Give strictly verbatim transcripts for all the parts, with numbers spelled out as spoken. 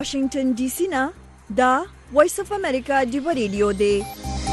واشنگټن ډي سي نه دا وایس اف امریکا دی ریډیو دی.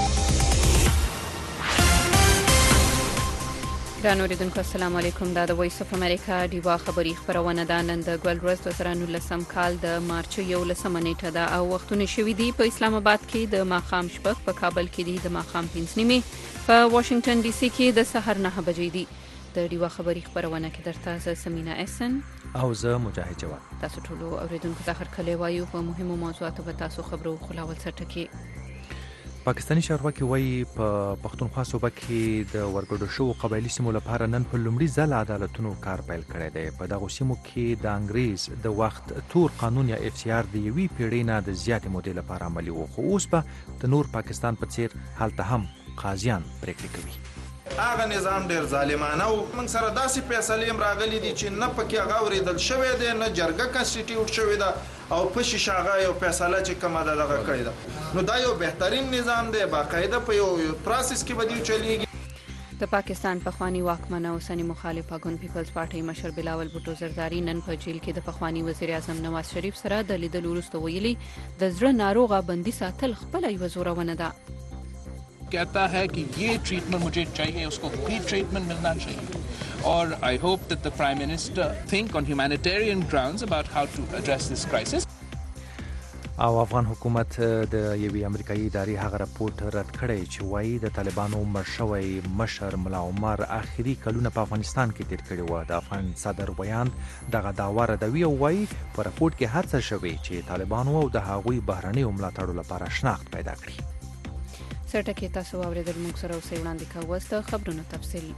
ګرانو اوریدونکو السلام علیکم. دا د وایس اف امریکا دیوا خبری خبرونه ده. نن د ګل ورځ دوه زره نولسم کال د مارچ یولسمه نیټه ده او وختونه شوي دي په اسلام آباد کې د ماښام شپږ، په کابل کې دي د ماښام پنځه نیمې، په واشنگټن ډي سي کې د سحر نه بجې دي. د دیوا خبری خبرونه کې درته زه سمینا احسن او زه مجاهد جواد. تاسو ټول اوریدونکو ته هر کله وایو په مهمو موضوعاتو به تاسو خبرو خلاول سرټکی. پاکستانی چارواکي وایي په پښتونخوا صوبه کې د ورګډو شوو قبایلي سیمو لپاره نن په لومړي ځل عدالتونو کار پیل کړی دی. په دغو سیمو کې د انګریز د وخت تور قانون یا اف سی آر د یوې پیړۍ نه د زیاتې مودې لپاره عملي و، خو اوس به د نور پاکستان په څیر هلته هم قاضیان پریکړې کوي. هغه نظام ډیر ظالمانه او موږ سره داسې فیصلې هم راغلي دي چې نه پکې هغه اورېدل شوی دی، نه جرګه کنسټیټیوټ شوی ده او په شیشه هغه یو فیصله چې کومه ده دغه کړې ده. نو دا یو بهترین نظام دی، باقاعده په یو پروسس کې به دی چلیږي. د پاکستان پخوانی واکمن او سنی مخالف ګوند پیپلز پارټي مشر بلاول بوټو زرداری نن په جیل کې د پخوانی وزیر اعظم نواز شریف سره د لیدلو وروسته ویلي د زړه ناروغه بندي ساتل خپله یوه زورونه ده. कहता है कि ये ट्रीटमेंट मुझे चाहिए, उसको भी ट्रीटमेंट मिलना चाहिए. और I hope that the Prime Minister think on humanitarian grounds about how to address this crisis. او افغان حکومت د یوې امریکایي ادارې هغه راپورټ رد کړی چې وایي د طالبانو مړ شوی مشر ملا عمر آخري کلونه په افغانستان کې تیر کړي وو. د افغان صدر بیان دغه دعوا ردوي او وایي په راپورټ کې هڅه شوې چې طالبانو او د هغوی بهرنیو ملاتړو لپاره شناخت پیدا کړي. سرټکی تاسو اوریدل موږ سره اوسې وړاندې کوو د خبرونو تفصیل.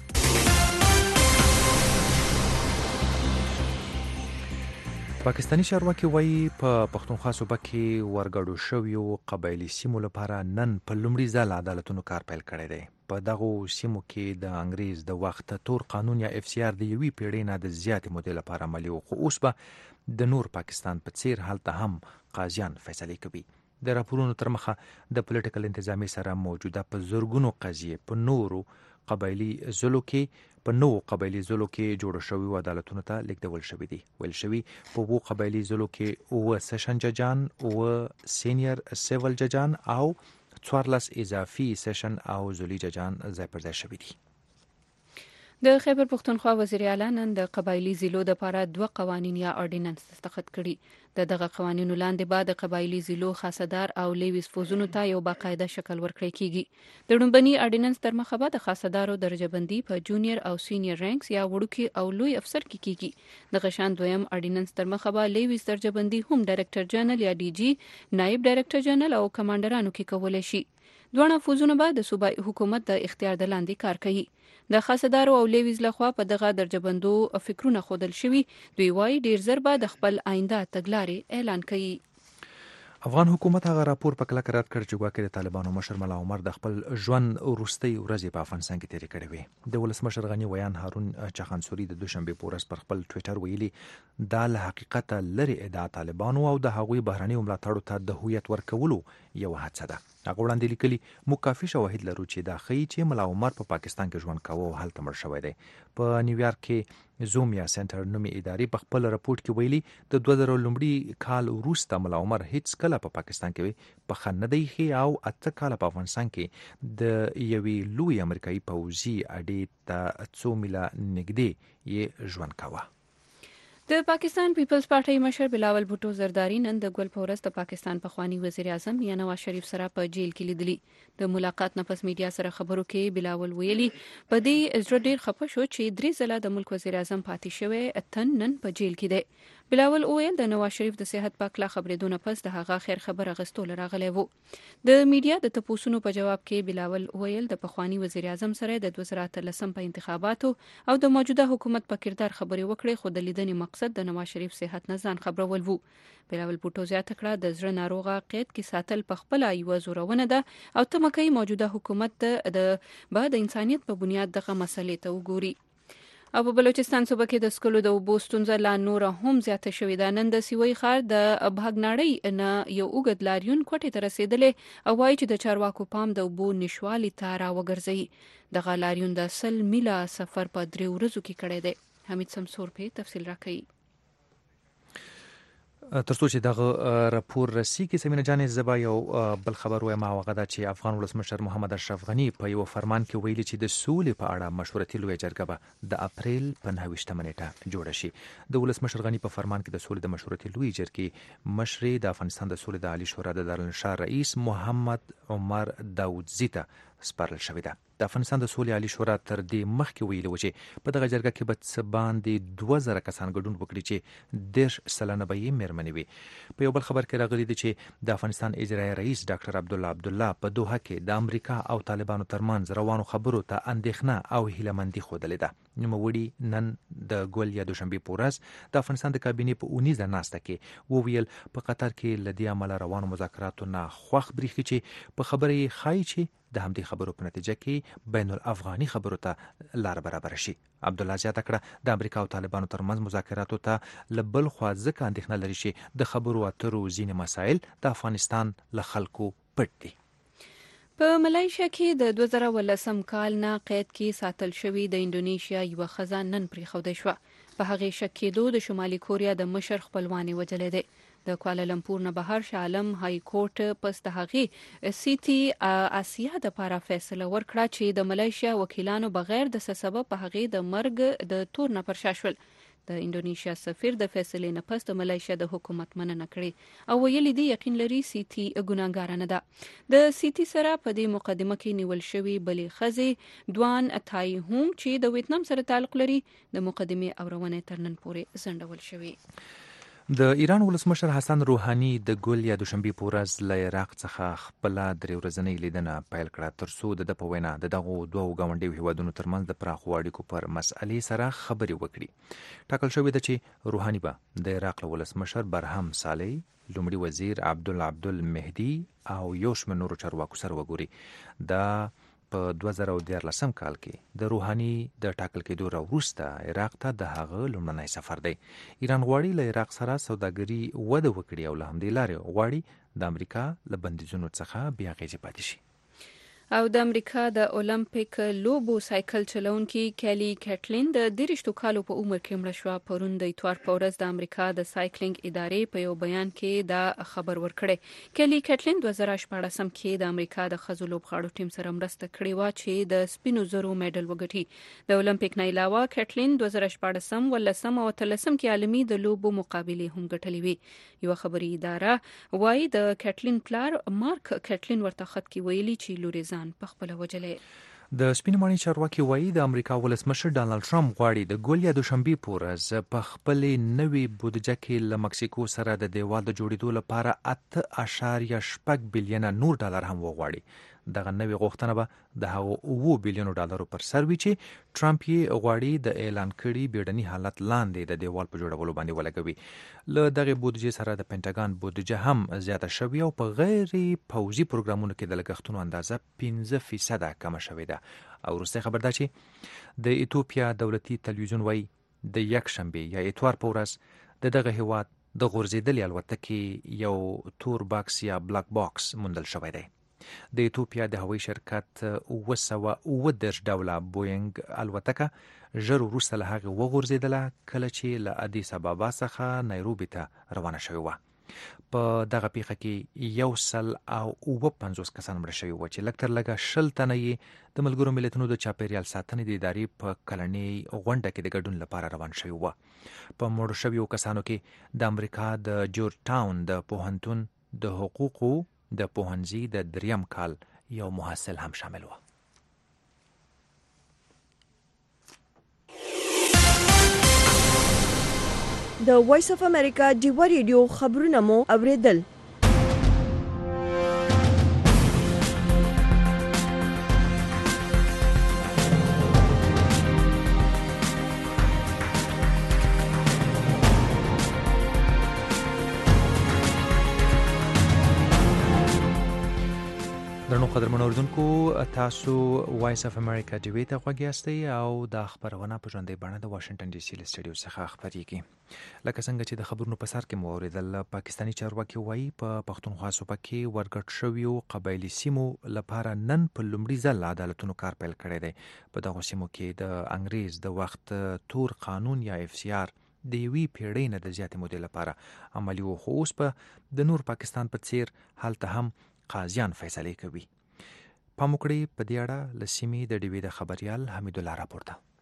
پاکستانی چارواکي وایي په پښتونخوا صوبه کې ورګډو شویو قبایلي سیمو لپاره نن په لومړي ځل عدالتونو کار پیل کړی دی. په دغو سیمو کې د انګریز د وخت تور قانون یا اف سی آر د یوې پیړۍ نه د زیاتې مودې لپاره عملي و، خو اوس به د نور پاکستان په څیر هلته هم قاضیان فیصلې کوي. د راپورونو تر مخه د پولیټیکل انتظامی سره موجوده په زرګونو قضیې په نورو قبایلي ځلو کې په نوو قبایلي ځلو کې جوړ شوي عدالتونو ته لیږدول شوي دي. ویل شوي په اوو قبایلي ځلو کې اووه سیشن ججان، اووه سینیر سیول ججان او څوارلس اضافي سیشن او ځلي ججان ځای پر ځای شوي دي. د خیبر پښتونخوا وزیر اعلی نن د قبایلی ضلعو لپاره دوه قوانین یا اورډیننس دستخط کړي. د دغه قوانینو لاندې بعد د قبایلی ضلعو خاصدار او لیویس فوزونو ته یو باقاعده شکل ورکړی کیږي. د لومبني اورډیننس تر مخه به د خاصدارو درجه بندي په جونیئر او سینیئر رینکس یا وړوکی او لوی افسر کې کیږي. د غشان دویم اورډیننس تر مخه به لیویس درجه بندي هم ډایرکټر جنرال یا ډي جی، نائب ډایرکټر جنرال او کمانډرانو کې کولای شي. دوه فوزونه به د صوبایي حکومت د اختیار د لاندې کار کوي. د خاصدارو او لیویز لخوا په دغه درجه بندو فکرونه خودل شوي. دوی وايي ډیر زر به د خپل آینده تګلارې اعلان کوي. افغان حکومت هغه راپور په کلکه رد کړ چې ګواکې د طالبانو مشر ملا عمر د خپل ژوند وروستۍ ورځې په افغانستان کې تېرې کړې وې. د ولسمشر غني ویان هارون چخانسوري د دوشنبې په ورځ پر خپل ټویټر ویلي دا له حقیقته لرې ادعا طالبانو او د هغوی بهرنیو ملاتړو ته د هویت ورکولو یو هڅه ده. هغه وړاندې لیکلي موږ کافي شواهد لرو چې دا ښیي چې ملا عمر په پاکستان کې ژوند کاوه او هلته مړ شوی دی. په نیویارک کې زومیا سنټر نومي ادارې په خپل راپورټ کې ویلي د دوه زره لومړي کال وروسته ملا عمر هیڅ کله په پاکستان کې په خن نه دی ښه او اته کاله په افغانستان کې د یوې لوی امریکایي پوځي اډې ته څو میله نږدې یې ژوند کاوه. د پاکستان پیپلز پارټي مشر بلاول بوټو زرداری نن د ګل په ورځ د پاکستان پخوانی وزیر اعظم یا نواز شریف سره په جیل کې لیدلی. د ملاقات نه پس میډیا سره خبرو کې بلاول ویلي په دې زړه ډیر خپه شو چې درې ځله د ملک وزیر اعظم پاتې شوی اتن نن په جیل کې دی. بلاول ویل د نواز شریف د صحت پاکلا خبرېدونه پس د هغه خیر خبر غستول راغلی وو. د میډیا د تپوسونو په جواب کې بلاول ویل د پخوانی وزیر اعظم سره د دوه زره اتلسم په انتخاباتو او د موجوده حکومت په کردار خبرې وکړې، خو د لیدنې مقصد د نواز شریف صحت نه ځان خبرول وو. بلاول بوټو زیاته کړه د زړه ناروغه قید کې ساتل په خپل یو زورونه ده او تمکه موجوده حکومت د بعد انسانیت په بنیاد دغه مسلې ته وګوري. او په بلوچستان صوبه کې د سکلو د اوبو ستونزه لا نور هم زیاته شوې ده. نن د سیوی ښار د بهګناړۍ نه یو اوږد لاریون کوټې ته رسېدلی او وایي چې د چارواکو پام د اوبو نشوالي ته راوګرځوي. دغه لاریون د سل میله سفر په درې ورځو کې کړی دی. حمید سمسور په تفصیل راکوي. ترڅو چې دغه راپور رسي کې سمینه جانې زبا یو بل خبر وایم هغه دا چې افغان ولسمشر محمد اشرف غنی په یو فرمان کې ویلي چې د سولې په اړه مشورتي لویه جرګه به د اپریل په نهه ویشتمه نیټه جوړه شي. د ولسمشر غنی په فرمان کې د سولې د مشورتي لویه جرګې مشري د افغانستان د سولې د عالی شورا د دارالانشا رئیس محمد عمر داودزی ته سپارل شوې ده. د افغانستان د سولې عالی شورا تر دې مخکې ویلي و چې په دغه جرګه کې به څه باندې دوه زره کسان ګډون وکړي چې دېرش سلنه به یې مېرمنې وي. په یو بل خبر کې راغلي دي چې د افغانستان اجرایي رئیس ډاکټر عبدالله عبدالله په دوحه کې د امریکا او طالبانو ترمنځ روانو خبرو ته اندېښنه او هیلهمندي ښودلې ده. نوموړي نن د ګول یا دوشنبې په ورځ د افغانستان د کابینې په اونیزه ناسته کې وویل په قطر کې له دې امله روانو مذاکراتو نه خوښ بریښي چې په خبره یې ښایي چې د همدې خبرو په نتیجه کې بین الافغاني خبرو ته لار برابر شي. عبدالله زیاته کړه د امریکا او طالبانو ترمنځ مذاکراتو ته له بل خوا ځکه اندېښنه لري چې د خبرو اترو ځینې مسایل د افغانستان له خلکو پټ دي. په ملایشیا کې د دوه زره ولسم کال نه قید کې ساتل شوی د انډونیشیا یو ښځه نن پرېښودل شوه. په هغې شک کېدو د شمالي کوریا د مشر خپلوانې وجلې دی. د کوالالمپور نه بهر شاه عالم های کورټ پس د هغې سیټي آسیا د لپاره فیصله ورکړه چې د ملایشیا وکیلانو بغیر د څه سبب په هغې د مرګ د تور نه پر شا شول. د انډونیشیا سفیر د فیصلې نه پس د ملایشیا د حکومت مننه کړې او ویلي دی یقین لري سیټي ګناهګاره نه ده. د سیټي سره په دې مقدمه کې نیول شوی بلې ښځې دوان تای هونګ چې د ویتنام سره تعلق لري د مقدمې اورونه تر نن پورې ځنډول شوی. د ایران ولسمشر حسن روحاني د ګل یا دوشنبې په ورځ له عراق څخه خپل درې ورځنۍ لیدنه پیل کړه ترڅو د په وینا د دغو دوه ګاونډیو هیوادونو ترمنځ د پراخو اړیکو پر مسئلې سره خبرې وکړي. ټاکل شوې ده چې روحاني به د عراق له ولسمشر برهم صالح، لومړي وزیر عبدالله عبدالمهدي او یو شمېر نورو چارواکو سره وګوري. دا په دوه زره دیارلسم کال کې د روحاني د ټاکل کېدو راوروسته عراق ته د هغه لومړنی سفر دی. ایران غواړي له عراق سره سوداګري وده وکړي او له همدې لارې غواړي د امریکا له بندیزونو څخه بې اغېزې پاتې شي. او د امریکا د اولمپیک لوبو سایکل چلونکي کیلی کټلین د دیرشتو کالو په عمر کې مړه شوه. پرون د اتوار په ورځ د امریکا د سایکلینګ ادارې په یو بیان کې دا خبر ورکړی. کیلی کټلین دوه زره شپاړسم کې د امریکا د ښځو لوبغاړو ټیم سره مرسته کړې وه چې د سپینو زرو میډل وګټي. د اولمپیک نه علاوه کټلین دوه زره شپاړسم، ولسم او اتلسم کې عالمي د لوبو مقابلې هم ګټلې وي. یو خبري اداره وایي د کټلین پلار مارک کټلین ورته خط کې ویلي چې لوري په خپل وجلې. د سپینمانی چارواکي وایي د امریکا ولسمشر ډانلډ ټرمپ غواړي د ګول یا دوشنبې په ورځ په خپلې نوې بودجه کې له مکسیکو سره د دیوال د جوړېدو لپاره اته اعشاریه شپږ بلیونه نور ډالر هم وغواړي. دغه نوې غوښتنه به د هغو اووه بلیونو ډالرو پر سر وي چې ټرمپ یې غواړي د اعلان کړي بیړني حالت لاندې د دیوال په جوړولو باندې ولګوي. له دغې بودجې سره د پینټاګان بودجه هم زیاته شوې او په غیر پوځي پروګرامونو کې د لګښتونو اندازه پنځه فیصده کمه شوې ده. او وروستی خبر دا چې د ایتوپیا دولتي تلویزیون وایي د یکشنبې یا اتوار په ورځ د دغه هیواد د غورځېدلې الوتکې یو تور باکس یا بلاک باکس موندل شوی دی. د ایتوپیا د هوایي شرکت اوه سوه اوه دېرش ډوله بوینګ الوتکه ژر وروسته له هغې وغورځېدله کله چې له ادیس ابابا څخه نایروبي ته روانه شوې وه. په دغه پیښه کې یو سل او اوه پنځوس کسان مړه شوي وو چې لږ تر لږه شل تنه یې د ملګرو ملتونو د چاپیریال ساتنې د ادارې په کلنۍ غونډه کې د ګډون لپاره روان شوي وو. په مړو شویو کسانو کې د امریکا د جورج ټاون د پوهنتون د حقوقو د پوهنځي د دریم کال یو محصل هم شامل و. د وایس اف امریکا ډیوا ریډیو خبرونه مو اوریدل. درنو قدرمنو اوریدونکو، تاسو وایس اف امریکا ډیوی ته غوږ یاستئ او دا خبرونه په ژوندۍ بڼه د واشنگټن ډي سي له سټډیو څخه خپرېږي. لکه څنګه چې د خبرونو په سر کې مو اورېدل، پاکستاني چارواکي وایي په پښتونخوا صوبه کې ورګډ شویو قبایلي سیمو لپاره نن په لومړي ځل عدالتونو کار پیل کړی دی. په دغو سیمو کې د انګریز د وخت تور قانون یا اف سی آر د یوې پیړۍ نه د زیاتې مودې لپاره عملي و، خو اوس په د نور پاکستان په څیر هلته هم قاضیان فیصلې کوي. پام وکړئ په دې اړه له سیمې د ډیوې د خبریال حمید الله راپور ده.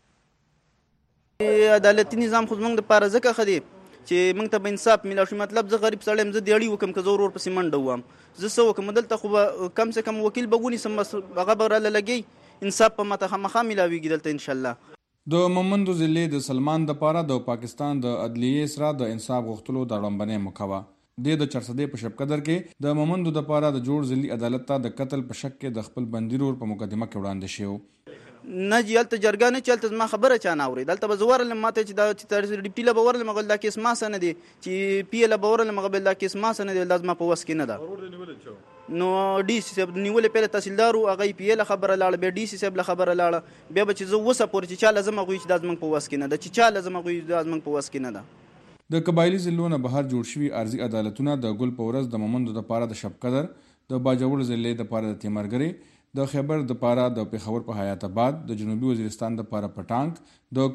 عدالتي نظام خو زموږ دپاره ځکه ښه دی چې موږ ته به انصاف میلاو شي. مطلب زه غریب سړی یم، زه دیاړي وکړم که زه ورور پسې منډه ووهم، زه څه وکړم؟ دلته خو به کم سے کم وکیل به ونیسم، بس هغه به راله لګي، انصاف به ماته خامخا میلاویږي دلته انشاءالله. د مومندو ضلع د سلمان دپاره د پاکستان د عدلیې سره د انصاف غوښتلو د اړومبنۍ موقع وه. د د چرسدې په شب قدر کې د مومندو دپاره د جوړ ضلعي عدالت ته د قتل په شک کې د خپل بندي رور په مقدمه کې وړاندې شوی. نه جی هلته جرګه نه چې هلته زما خبره چا نه اورېد. هلته به زه ورغلم، ما ته چې دا چې ډیپټي له به ورغلم هغه دا کیس ما څه نه دی، چې پي له به ورغلم هغه بل دا کیس ما څه نه دی، دا زما په وس کې نه ده. نو ډي سي صاحب نیولې پهله تحصیلدار و، هغه پي له خبره لاړه، بیا ډي سي صاحب له خبره لاړه، بیا به چې زه اوسه پورې چې چا لازم هغوی چې دا زموږ په وس کې نه ده، چې چا لازم هغوی دا زموږ په وس کې نه ده. د قبایلي ضلعو نه بهر جوړ شوي ارضي عدالتونه د ګل په ورځ د مومندو دپاره د شب قدر، د باجوړ ضلع دپاره د تیمرګرې، د خیبر دپاره د پېښور په حیات آباد، د جنوبي وزیرستان دپاره پټانک، د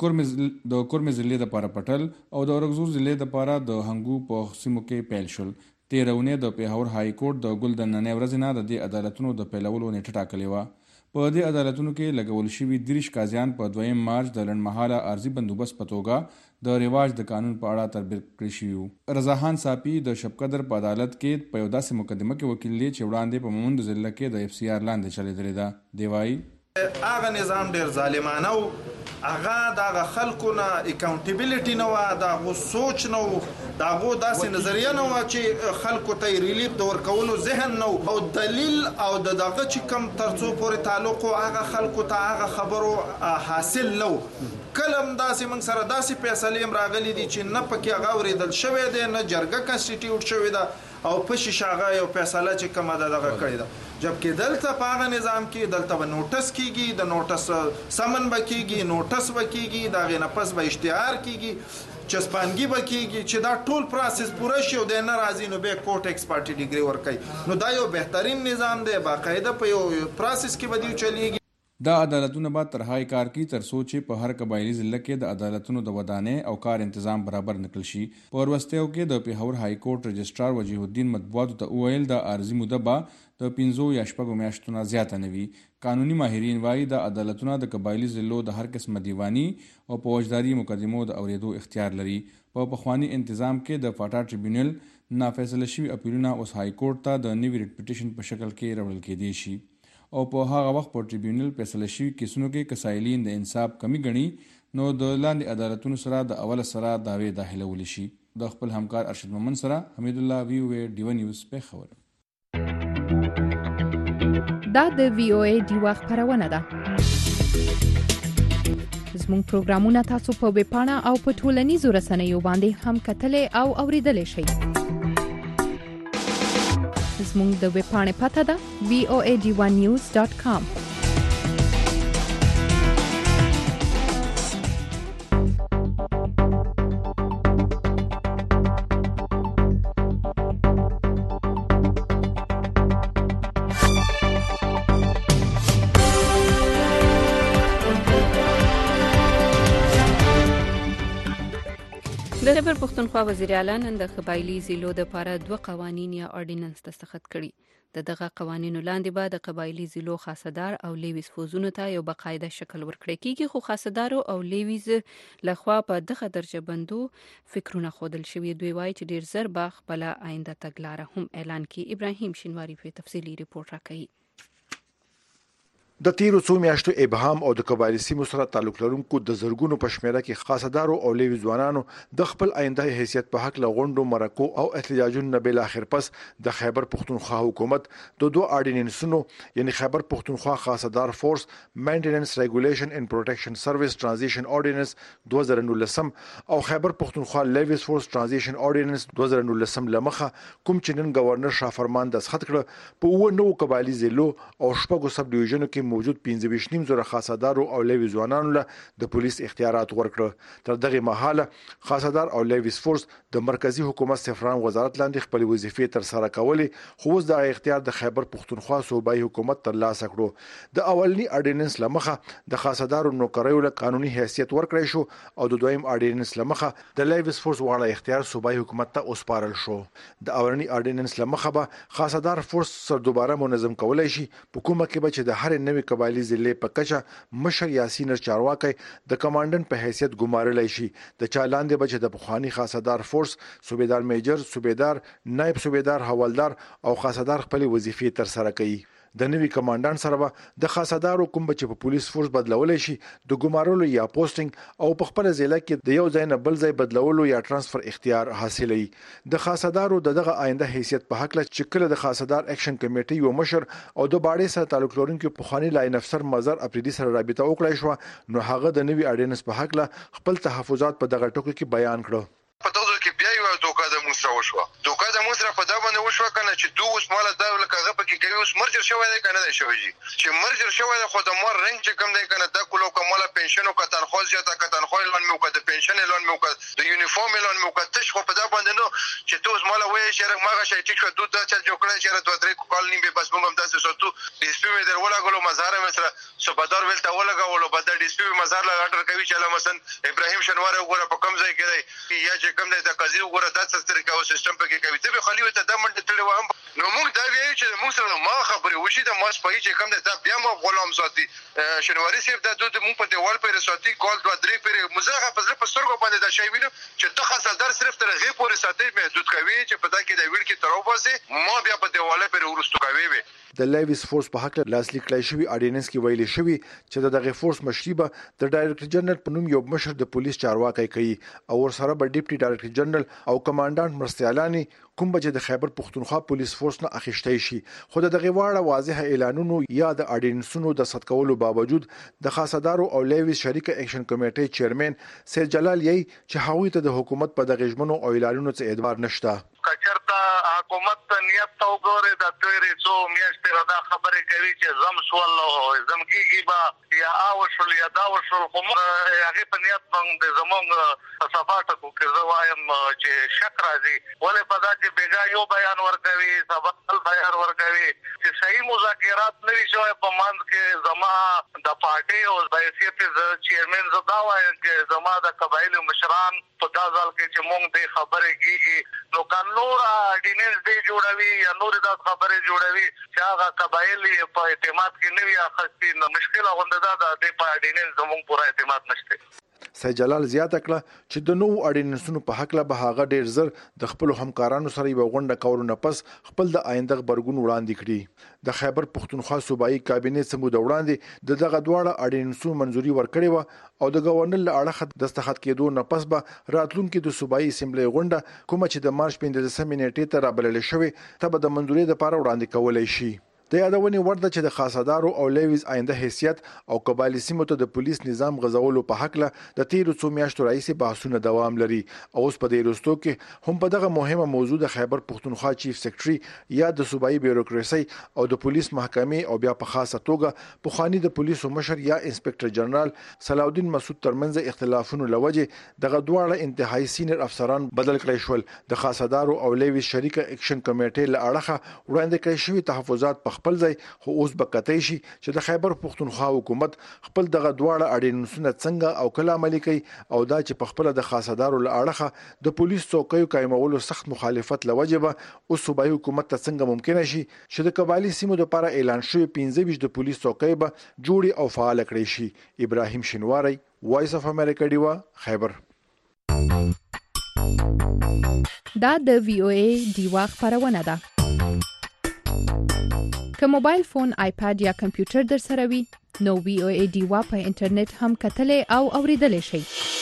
کورمې ضلع دپاره پټل او د اورکزور ضلع دپاره د هنګو په سیمو کې پیل شول. تېره اونۍ د پېښور های کورټ د ګل د نننۍ ورځې نه د دې عدالتونو د پیلولو نیټه ټاکلې وه. په دې عدالتونو کې لګول شوي دېرش قاضیان په دویم مارچ د لنډمهاله عارضي بندوبست په توګه د رواج د قانون په اړه تربیه کړی شوي وو. رضاخان صافي د شب قدر په عدالت کې په یو داسې مقدمه کې وکیل دی چې وړاندې په مومندو ضلع کې د اف سی آر لاندې چلېدلې ده. دی وایي هغه نظام ډیر ظالمانه و، هغه دغه خلکو نه اکاونټیبلیټي نه وه، د هغو سوچ نه و، د هغو داسې نظریه نه وه چې خلکو ته یې ریلیف د ورکولو ذهن نه و، او دلیل او د دغه چې کوم تر څو پورې تعلق و هغه خلکو ته هغه خبرو حاصل نه و. کله هم داسې موږ سره داسې فیصلې هم راغلي دي چې نه پکې هغه اورېدل شوی دی، نه جرګه کنسټیټیوټ شوې ده، او په شیشه هغه یو فیصله چې کومه ده دغه کړې ده. جبکې دلته په هغه نظام کې دلته به نوټس کیږي، د نوټس سمن به کیږي، نوټس به کیږي، د هغې نه پس به اشتهار کیږي، چسپانګي به کیږي، چې دا ټول پروسس پوره شي او دی نه راځي نو بیا کوټ ایکسپارټي ډیګري ورکوي. نو دا یو بهترین نظام دی، باقاعده په یو پروسس کې به دیو چلیږي. دا عدالتونه به تر هغې کار کوي تر څو چې په هر قبایلي ضلع کې د عدالتونو د ودانۍ او کار انتظام برابر نکړل شي. په وروستیو کې د پېښور های کورټ رجسټرار وجیه الدین مطبوعاتو ته وویل د عارضي موده به د پنځو یا شپږو میاشتو نه زیاته نه وي. قانوني ماهرین وایي د عدالتونه د قبایلي ضلعو د هر قسمه دیواني او په وجداري مقدمو د اورېدو اختیار لري. په پخواني انتظام کې د فاټا ټریبیونل نافیصله شوي اپیلونه اوس های کورټ ته د نوي ریټ پټیشن په شکل کې راوړل کېدی شي، او په هغه وخت په ټریبیونل فیصله شوي کیسونو کې که سایلین د انصاف کمی ګڼي نو د لاندې عدالتونو سره د اوله سره دعوې داخلولی شي. د خپل همکار ارشد مومند سره حمید الله، وی او ای ډیوه نیوز پېښور. دا د وی او ای ډیوه خپرونه ده. زموږ پروګرامونه تاسو په ویب پاڼه او په ټولنیزو رسنیو باندې هم کتلای او اوریدلای شئ. زموږ د ویب پاڼې پته ده وی او ای ډي ون نیوز ډاټ کام. د خیبر پښتونخوا وزیر اعلی نن د قبایلي ضلعو لپاره دوه قوانین یا اورډیننس دستخط کړي. د دغه قوانینو لاندې به د قبایلي ضلعو خاصدار او لیویز فوزونو ته یو باقاعده شکل ورکړی کیږي، خو خاصدارو او لیویز لخوا په دغه درجه بندو فکرونه خودل شوی. دوی وایي چې ډیر زر به خپل آینده تګلاره هم اعلان کړي. ابراهیم شینواری په تفصیلی ریپورت راکوي. د تیرو څو میاشتو ابهام او د قبایلي سیمو سره تعلق لرونکو د زرګونو په شمېره کې خاصدارو او لیوي ځوانانو د خپل آینده حیثیت په حق لغونډو مرکو او احتجاجونو نه بل اخر پس د خیبر پښتونخوا حکومت د دوه اورډیننسونو یعنی خیبر پښتونخوا خاصدار فورس مینټیننس ریګولیشن ان پروټیکشن سرویس ترانزیشن اورډیننس دوه زره نولسم او خیبر پښتونخوا لیویز فورس ترانزیشن اورډیننس دوه زره نولسم لمخه کوم چې نن گورنر شاه فرمان دسخط کړ په و نو قبایلي ضلعو او شپږو سب ډیویژنو کې کې موجود پنځه ویشت نیم زره خاصدارو او لیوي ځوانانو له د پولیس اختیارات ورکړه. تر دغه مهاله خاصدار او لیویس فورس د مرکزی حکومت سفران وزارت لاندې خپل وظیفې تر سره کولې، خو اوس د اختیار د خیبر پختونخوا صوبایي حکومت تر لاسه کړو. د اولنی اډیننس لمخه د خاصدارو نوکریو له قانوني حیثیت ورکړی شو او د دویم اډیننس لمخه د لیویس فورس واړه اختیار صوبایي حکومت ته وسپارل شو. د اولنی اډیننس لمخه به خاصدار فورس سر دوباره منظم کولای شي په کومه کې به چې د هر نوې قبایلی ضلع په کچه مشر یا سینر چارواکي د کمانډنټ په حیثیت ګمارلای شي. د چا لاندې به چې د پخوانی خاصدار فورس صوبیدار میجر، صوبیدار، نائب صوبیدار، حوالدار او خاصدار خپل وظیفې تر سره کوي. د نوي کمانډنټ سره به د خاصدارو کوم چې په پولیس فورس بدلولای شي د ګمارلو یا پوسټینګ او په خپل ضلع کې د یو ځای نه بل ځای بدلولو یا ترانسفر اختیار حاصلوي. د خاصدارو د دغه آینده حیثیت په حق له چې کله د خاصدار اکشن کمیټي یو مشر او د باډي سره تعلق لرونکي پخوانی لاین افسر مظهر اپریدي سره رابطه وکړای شو، نو هغه د نوي اډیننس په حق له خپل تحفظات په دغه ټکو کې بیان کړ. په دغه کې بیا یو دوکا د موږ سره وشوه دوکا د موږ سره په دا باندې وشوه کنه چې دوه اوس مال دا لکه هغه پکې کوي اوس مرجر شوی دی کنه دی شوی چې مرجر شوی دی خو د مور رنګ چې کم دی کنه دا کولو کومه پنشن او کتنخوا زیاته کتنخوا اعلان مې وکړ د پنشن اعلان مې وکړ د یونیفورم اعلان مې وکړ تش خو په دا باندې نو چې تو اوس مال وایي چې ماغه شي چې شو دوه دا چې جوړ کړی چې دوه درې کال نیمه بس موږ هم تاسو ساتو ډي اس پی مې درول غلو مزار مې سره صوبدار ویل تا ولګاولو بد ډي اس پی مزار لا اډر کوي چې مثلا ابراهیم شنوار وګوره په کم ځای کې دی یا چې کم دی د قضیه وګوره د څه طریقو سیستم په کې کوي ته به خلیوه ته د منډه تللی و هم نو موږ دا ویل چې موږ سره ما خبرې وشي د ما سپای چې کم دی دا بیا ما غلام ساتي شنواری صاحب د دوه موږ په دیوال پر ساتي کال دوه درې پر مزاغه په ځل په سترګو باندې دا شی وینم چې ته خاصدار صرف تر غي پورې ساتي محدود کوي چې په دا کې د ویل کې تر اوسه ما بیا په دیواله پر ورستو کوي به د لیویس فورس په حق لاسلیک کړی شوی اډیننس کې ویل شوی چې دغه فورس مشري به د ډایریکټر جنرال په نوم یو مشر د پولیس چارواکي کوي او ورسره به ډیپټي ډایریکټر جنرال او کمانډانټ مرستیالانی کوم به د خیبر پختونخوا پولیس فورس نه اخیشتای شي. خو دغه واړه واضح اعلانونو یا د اډیننسونو د صدقولو باوجود د خاصدارو او لیویس شریکه اکشن کمیټې چیرمن سید جلال یې چې هغوی ته د حکومت په دغه ژمنو او اعلانونو څخه اعتبار نشته. کچرتا حکومت نیت ته وګوره د تیرې څو میاشتې دا خبرې کوي چې زم سوال او زم کېږي با یا او شول یا دا وشول خو هغه په نیت باندې زمونږ صفاته کو کې زه وایم چې شک راځي ولې په دا چې بیګا یو بیان ورکوي سبق بیان ورکوي چې صحیح مذاکرات نه وي شوی په مند کې زما د پارټي او د حیثیت چیرمن زدا وایم چې زما د قبایل مشران په دا ځل کې چې مونږ دې خبرې کیږي نو نور اډیننس دی جوړوي یا نور د خبرې جوړوي چې هغه قبایل په اعتماد کې نه وي اخستي نو مشکل غونډه ده د په اډیننس زموږ پوره اعتماد نشته. سید جلال زیاته کړه چې د نوو اډیننسونو په حق له به هغه ډیر زر د خپل همکارانو سره یو غونډه کولو نه پس خپل د آینده خبرګون وړاندې کړي. د خیبر پختونخوا صوبایي کابینې سمو د وړاندې د دغه دواړه اډیننسونو منځوري ورکړې و او د گورنر له اړخ دستخط کېدو نه پس به راتلونکي د صوبایي اسمبلی غونډه کومه چې د مارچ پنځلسمې نیټې ته رابلل شوې ته به د منځوري لپاره وړاندې کولای شي. د یادونې وړ ده چې د خاصدارو او لیویز آینده حیثیت او قبایلی سیمو ته د پولیس نظام غځولو په حق له د تیرو څو میاشتو راهیسې بحثونه دوام لري او اوس په دې وروستو کې هم په دغه مهمه موضوع د خیبر پختونخوا چیف سیکریټري یا د صوبایي بیوروکراسي او د پولیس محکمې او بیا په خاصه توګه پخوانی د پولیسو مشر یا انسپکټر جنرال صلاح الدین مسعود ترمنځ اختلافونو لوجه دغه دواړه انتهایی سینیر افسران بدل کړی شول. د خاصدارو او لیویز شریکه اکشن کمیټې له اړخه وړاندې کړی شوی تحفظات په خپل ځای خو اوس بکتای شي چې د خیبر پختونخوا حکومت خپل دغه دواړه اډیننسونه څنګه او کله عملي کوي او دا چې په خپل د خاصدارو له اړخه د پولیس څوکیو قائمولو سخت مخالفت لوجبه او صوبایي حکومت ته څنګه ممکن شي چې د قبایلی سیمو لپاره اعلان شوی پنځه ویشت د پولیس څوکۍ به جوړي او فعال کړي شي. ابراهیم شنواری، وایس اف امریکا، دیوا خیبر. دا د وی او ای دیوا خبرونه ده. که موبایل فون، آیپاد یا کمپیوټر در سره وي نو وی او ای دیوا په انټرنیټ هم کتلې او اوریدلې شي.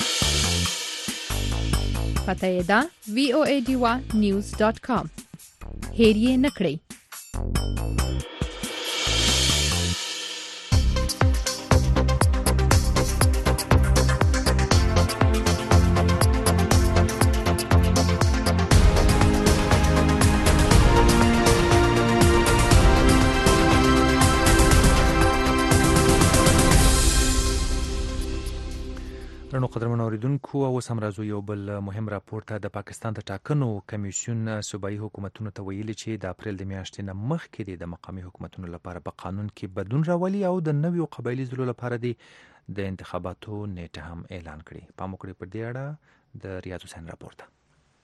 پته یې ده وی او ای دیوا نیوز ډاټ کام. هیر یې نه کړئ. خو اوس هم راځو یو بل مهم راپور ته. د پاکستان د ټاکنو کمیسیون صوبایي حکومتونو ته ویلي چې د اپریل د میاشتې نه مخکې د مقامي حکومتونو لپاره په قانون کې بدلون راولي او د نویو قبایلي ضلعو لپاره د انتخاباتو نیټه هم اعلان کړي. پام وکړئ پر دې اړه د ریاض حسین راپور ته.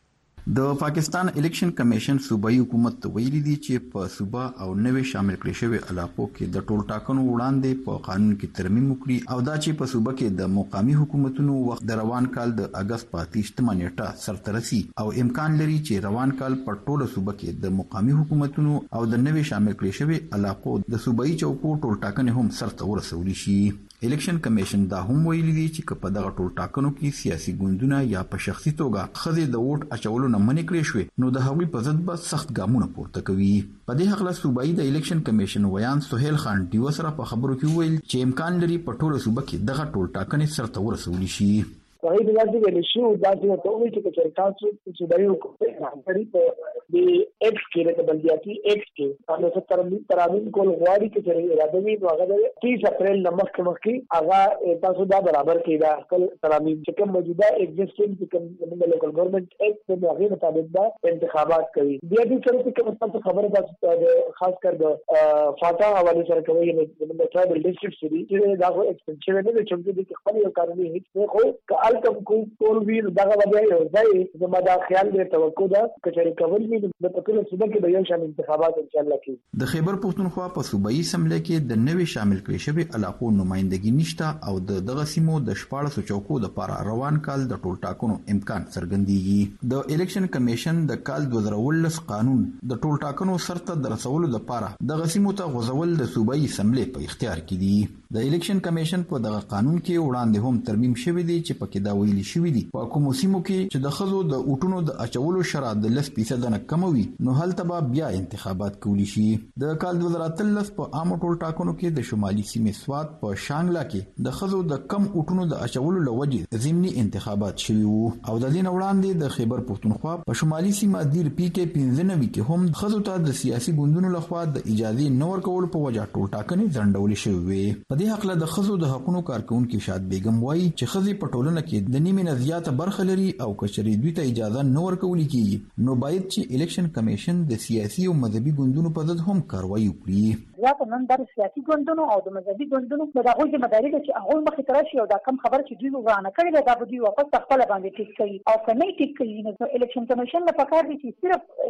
د پاکستان الیکشن کمیشن صوبایي حکومت ویلي دي چې په صوبا او نوې شامل کړي شوی علاقو کې د ټول ټاکنو وړاندې په قانون کې ترمیم وکړي او دا چې په صوبا کې د مقامي حکومتونو وخت د روان کال د اگست په اتهشتمه نیټه سرته رسي او امکان لري چې روان کال په ټوله صوبا کې د مقامي حکومتونو او د نوې شامل کړي شوی علاقو د صوبایي چوکو ټول ټاکنې هم سرته ورسول شي. الیکشن کمیشن دا هم ویلي دي چې په دغه ټول ټاکنو کې سیاسي ګوندونه یا په شخصي توګه خځې د ووټ اچولو نه منې کړې شوې نو د هغوی په ضد به سخت ګامونه پورته کوي. په دې هکله صوبایي د الیکشن کمیشن ویان سهیل خان ډیو سره په خبرو کې وویل چې امکان لري په ټوله صوبه کې دغه ټول ټاکنې سرته ورسول شي. صحیح دی چې ویل شو دا چې ته وایې چې چې تاسو صوبایي حکومت راځي په د ایکس کې د بلدیاتي ایکس کې هغه څه ترمیم ترامیم کول غواړي چې اراده وي نو هغه د تیس اپریل نمخ کې مخکې هغه تاسو دا برابر کړئ دا خپل ترامیم چې کوم موجوده ایگزیسټینګ چې کوم د لوکل ګورنمنت ایکس په هغه مطابق دا انتخابات کوي. بیا دې سره چې کوم تاسو خبره ده خاص کر د فاټا حواله سره کوي د ټرایبل ډیسټریکټ سری چې دا خو ایکسپنشن نه دی چې د خپل یو قانوني هیڅ خو الکم کوم ټول ویل دغه وجه یو ځای زما دا خیال دی توقع ده کچري کول وی د ټول صوبه کې به یو شامل انتخابات ان شاء الله کوي. د خیبر پښتونخوا په صوبایي اسمبلی کې د نوې شامل کړي شوی علاقو نمائندګي نشته او د دغه سیمو د شپاړسو چوکو د لپاره روان کال د ټول ټاکنو امکان څرګندېږي. د الیکشن کمیشن د کال دوه زره ولس قانون د ټول ټاکنو سرته د رسولو لپاره دغه سیمو ته غوځول د صوبایي اسمبلی په اختیار کې دي. د الیکشن کمیشن په دغه قانون کې وړاندې هم ترمیم شوی دی چې پکې دا ویلي شوی دی په کومو سیمو کې چې د خزو د اوټونو د اچولو شرط د لس فیصد نه کم وي نو هلته به بیا انتخابات کولی شي. د کال دوه زره اتلس په عام ټول ټاکنو کې د شمالي سیمې سواد په شانګلا کې د خزو د کم اوټونو د اچولو لوجه ضمني انتخابات شوي وو او د دین وړاندې د خیبر پښتونخوا په شمالي سیمه دیر پی کې پنځه نوي کې هم خزو ته د سیاسي ګوندونو لخوا د اجازه نه ورکول په وجه ټول ټاکنې ځنډول شوې وي. په دې حق له د خزو د حقوقو کارکونکو شاد بیگم وایي چې خزي په ټولنه کې د نیمه نه زیاته برخه لري او کچري دوی ته اجازه نه ورکول کیږي نو باید چې الیکشن کمیشن د سیاسي او مذهبي ګوندونو په ضد هم کاروایی وکړي. یا په نن د سیاسي ګوندونو او د مذهبي ګوندونو د هغه ځمداري ده چې هغه مخې ته راشي او دا کم خبر چې دوی وغانه کړي دا به دوی واپس خپل باندې ټیک کوي او کني ټیک کوي نو الیکشن کمیشن لپاره کار دي چې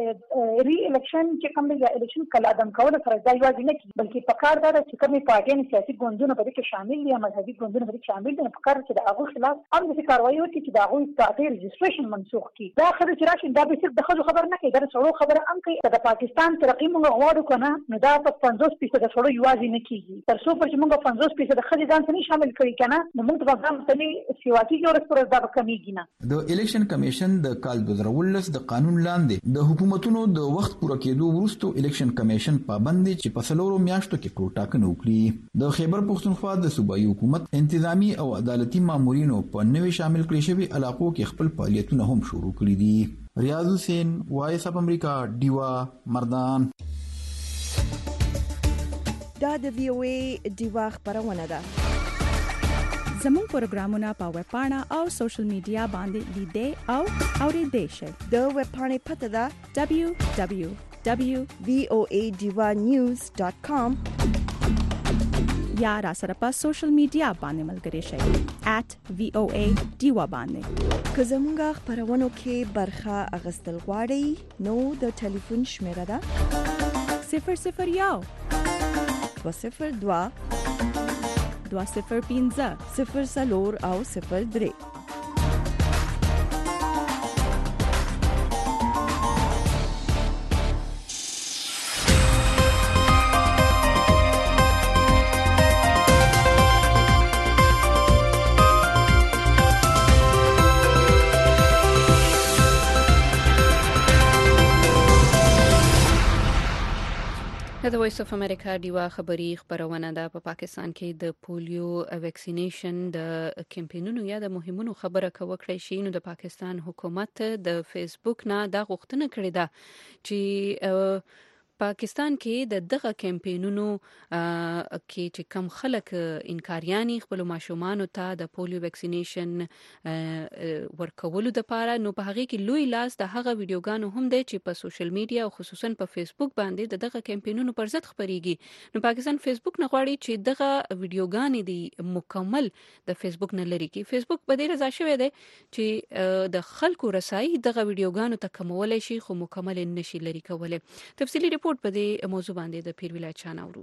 صرف ری الیکشن چې کوم دی الیکشن کله ادم کول سره ځای واځي نه کی بلکې په کار دا چې کومې پارټیان سیاسي ګوندونو په دې کې شامل دي مذهبي ګوندونو په دې کې شامل دي په کار چې د هغه خلاف هم د کاروایی وکړي چې د هغه تعطیل رجستریشن منسوخ کی. دا خبره چې راشي دا به صرف د خځو خبر نه کوي دا څلور خبره هم کوي د پاکستان ترقی موږ غواړو کنه نو دا په پنځوس فیصد څلور یوازې نه کیږي تر څو چې موږ پنځوس فیصد خځې ځان ته شامل کړي کنه نو موږ په ځان ته سیاسي جوړښت پر دا کمیږي نه. د الیکشن کمیشن د کال دوه زره ولس د قانون لاندې د حکومتونو د وخت پوره کېدو وروسته الیکشن کمیشن پابند دي چې په څلورو میاشتو کې ټول ټاکنې وکړي. د خیبر پښتونخوا د صوبایي حکومت انتظامی او عدالتي مامورینو په نوې شامل کړي شوی علاقو کې خپل فعالیتونه هم شروع کړي دي. ریاض حسین وایس اپ امریکا ډیوا مردان. دا د وی او ای ډیوا خبرونه ده. زموږ پروګرامونه په ویب پاڼه او سوشل میډیا باندې لیدئ او اوریدئ شئ. د ویب پاڼې پته ده دبليو دبليو دبليو ډاٹ وی او ای ډیوا نیوز ډاٹ کام یا را سره په سوشل میډیا باندې ملګری شئ ایٹ وی او ای ډیوا باندې. که زموږ خبرونو کې برخه اغستل غواړئ نو د ټلیفون شمیره ده صفر صفر یو دوه صفر دوه دوه صفر پنځه صفر څلور او صفر درې. د وایس اف امریکا ډیوا خبری خبرونه ده. په پاکستان کې د پولیو ویکسینیشن د کمپاینونو یا د مهمونو خبره کوي شي نو د پاکستان حکومت د فیسبوک نه دا غوښتنه کړې ده چې پاکستان کې د دغه کمپاینونو کې چې کم خلک انکاریانی خپل ماشومان ته د پولیو ویکسینیشن ورکولو لپاره، نو په هغه کې لوی لاس د هغه ویډیوګانو هم دی چې په سوشل میډیا او خصوصا په فیسبوک باندې د دغه کمپاینونو پر ضد خبريږي. نو پاکستان فیسبوک نه غواړي چې دغه ویډیوګانې دی مکمل د فیسبوک نه لري کی. فیسبوک په دې رضا شوی دی چې د خلکو رسایي دغه ویډیوګانو ته کمولای شي خو مکمل نشي لري کولای. تفصیلی ریپورت په دې موضوع باندې د پیر ولایت چاناورو.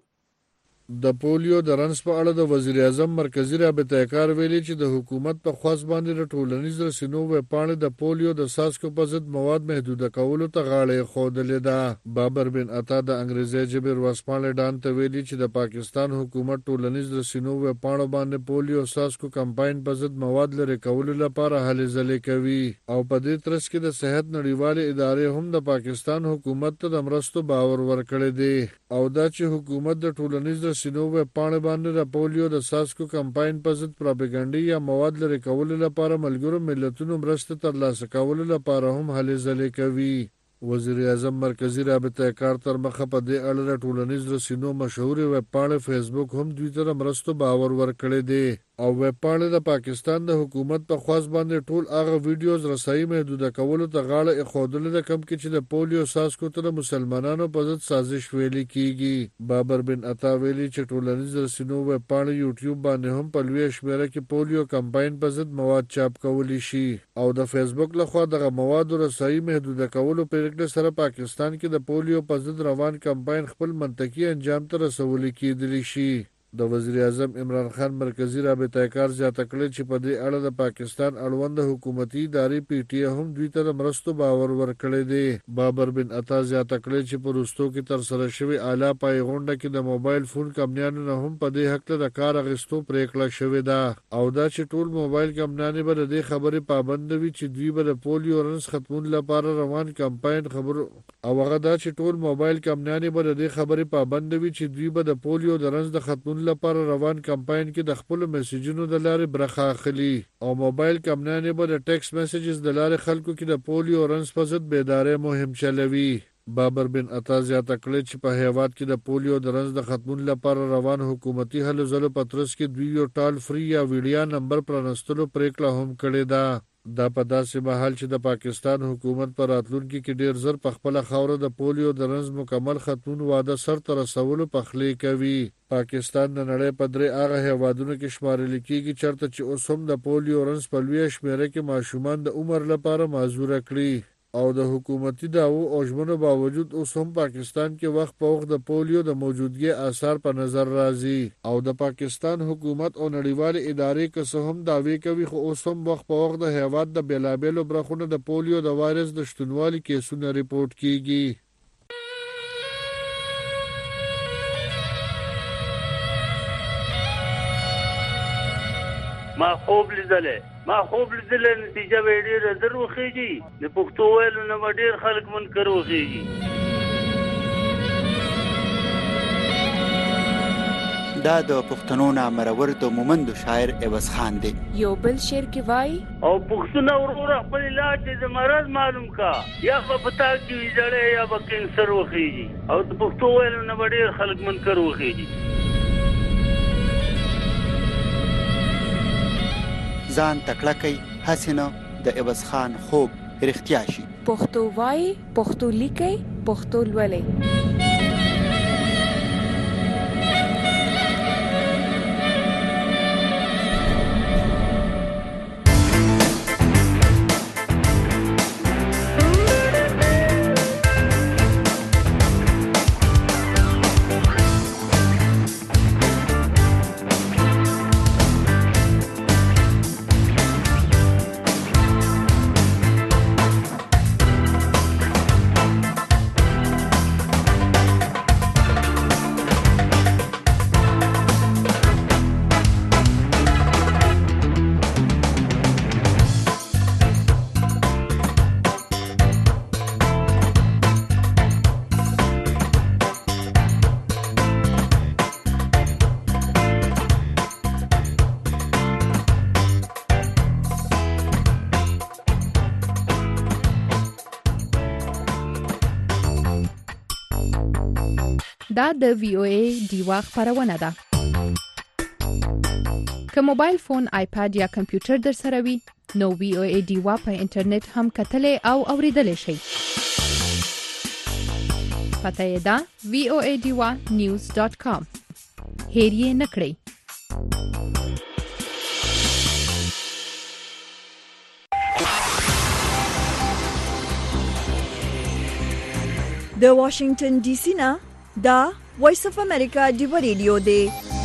د پولیو د رنس په اړه د وزیر اعظم مرکزی رابطه کار ویلي چې د حکومت په خواص باندې د ټولنیز رسنیو وپاڼې د پولیو د ساسکو په ضد مواد محدوده کولو ته غاړه خودلې ده. بابر بن عطا د انګریزي ژبې ورسپانل ډان ته ویلي چې د پاکستان حکومت ټولنیز رسنیو وپاڼو باندې پولیو ساسکو کمپاین په ضد مواد لري کولو لپاره هلې ځلې کوي او په دې ترڅ کې د صحت نړیوالې ادارې هم د پاکستان حکومت ته د مرستو باور ورکړی دی او دا چې حکومت د ټولنیز سينو وپاڼې باندې د پولیو د ساسکو کمپاین په ضد پروپاګاندا یا مواد لري کولو لپاره ملګرو ملتونو مرسته ترلاسه کولو لپاره هم هلې ځلې کوي. وزیر اعظم مرکزی رابطه کار تر مخه په دې اړه د ټولنیز رسنیو مشهور وپاڼې فیسبوک هم دوی ته مرستو باور ورکړی دی او وپاڼې د پاکستان د حکومت په خواص باندې ټول هغه ویډیوز رسایي محدوده کولو ته غاړه ایښودلې ده کوم کې چې د پولیو ساسکو ته مسلمانانو په ضد سازش ویلي کیږي. بابر بن عطا ویلي چې ټولنیز رسنیو وپاڼې یوټیوب باندې هم په لوی شمیره کې پولیو کمپاین په ضد مواد چاپ کولی شي او د فیسبوک لخوا دغه مواد رسایي محدوده کولو پرېکړه سره پاکستان کې د پولیو په ضد روان کمپاین خپل منطقي انجام ته رسول کېدلی شي. د وزیر اعظم عمران خان مرکزی رابطه کار زیاته کړی چې په دې اړه د پاکستان اړوند حکومتي ادارې پی ټی هم دوی ته مرستو باور ورکړی دی. بابر بن عطا زیاته کړی چې په روستو کې تر سره شوی اعلی پای غونډه کې د موبایل فون کمپنیانو نه هم په دې حق له کار اغستو پریکړه شوې ده او دا چې ټول موبایل کمپنیانو به د دې خبرې پابند وي چې دوی به د پولیو رنس ختمون لپاره روان کمپاین خبرو او هغه دا چې ټول موبایل کمپنیانو به د دې خبرې پابند وي چې دوی به د پولیو د رنس د ختمون لپاره روان کمپاین کې د خپل میسجونو د لارې برخه اخلي او موبایل کمپنیانو به د ټیکس میسجز د لارې خلکو کې د پولیو رنس په ضد بیداري مهم چلوي. بابر بن عطا زیاته کړی چې په هیواد کې د پولیو د رنس د ختمون لپاره روان حکومتي هلو ځلو پترس کې دوی یو ټال فری یا ویډیا نمبر پرانستلو پریکړه هم کړې ده. دا په داسې مهال چې د پاکستان حکومت پر راتلونکي کې ډیر زر په خپل خوره د پولیو د رنس مکمل ختمون وعده سر ته رسولو پخلی کوي. پاکستان د نړۍ په درې هغه هیوادونو کې شمارل کېږي چېرته چې اوس هم د پولیو رنس په لوی شمیره کې ماشومان د عمر لپاره معذور کړي او د حکومتي داو او ژمنو باوجود اوس هم پاکستان کې وخت په وخت د پولیو د موجودګي آثار په نظر راځي او د پاکستان حکومت او نړیوال ادارې که څه هم داوی کوي خو اوس هم وخت په وخت د هیواد د بیلابېلو برخونو د پولیو د وایرس د شتونوالي کیسونه ریپورت کیږي. ما خوب لیدلې ما خوب لیدلې نتیجه به ډېره زر وخېږي د پښتو ویلو نه به ډېر خلک منکر وخېږي. دا د پښتنو نامرور د مومندو شاعر عوض خان دی. یو بل شعر کې وایي او پښتون ورور خپل علاج د مرض معلوم کا یا په پتا کې ویځړې یا به کینسر وخېږي او د پښتو ویلو نه به ډېر خلک منکر وخېږي. ځان تکړه کوي حسینه د عوض خان خوب رښتیا شي. پښتو وایي پښتو لیکي پښتو لولي. دا د وی او ای دیوا خبرونه ده. که موبایل فون، آیپاد یا کمپیوټر در سره وي نو وی او ای دیوا په انټرنیټ هم کتلی او اوریدلی شئ. پته یې ده وی او ای دیوا نیوز ډاټ کام. هیر یې نه کړئ. د واشنگټن ډي سي نه دا وایس اف امریکا ډیو ریډیو دی.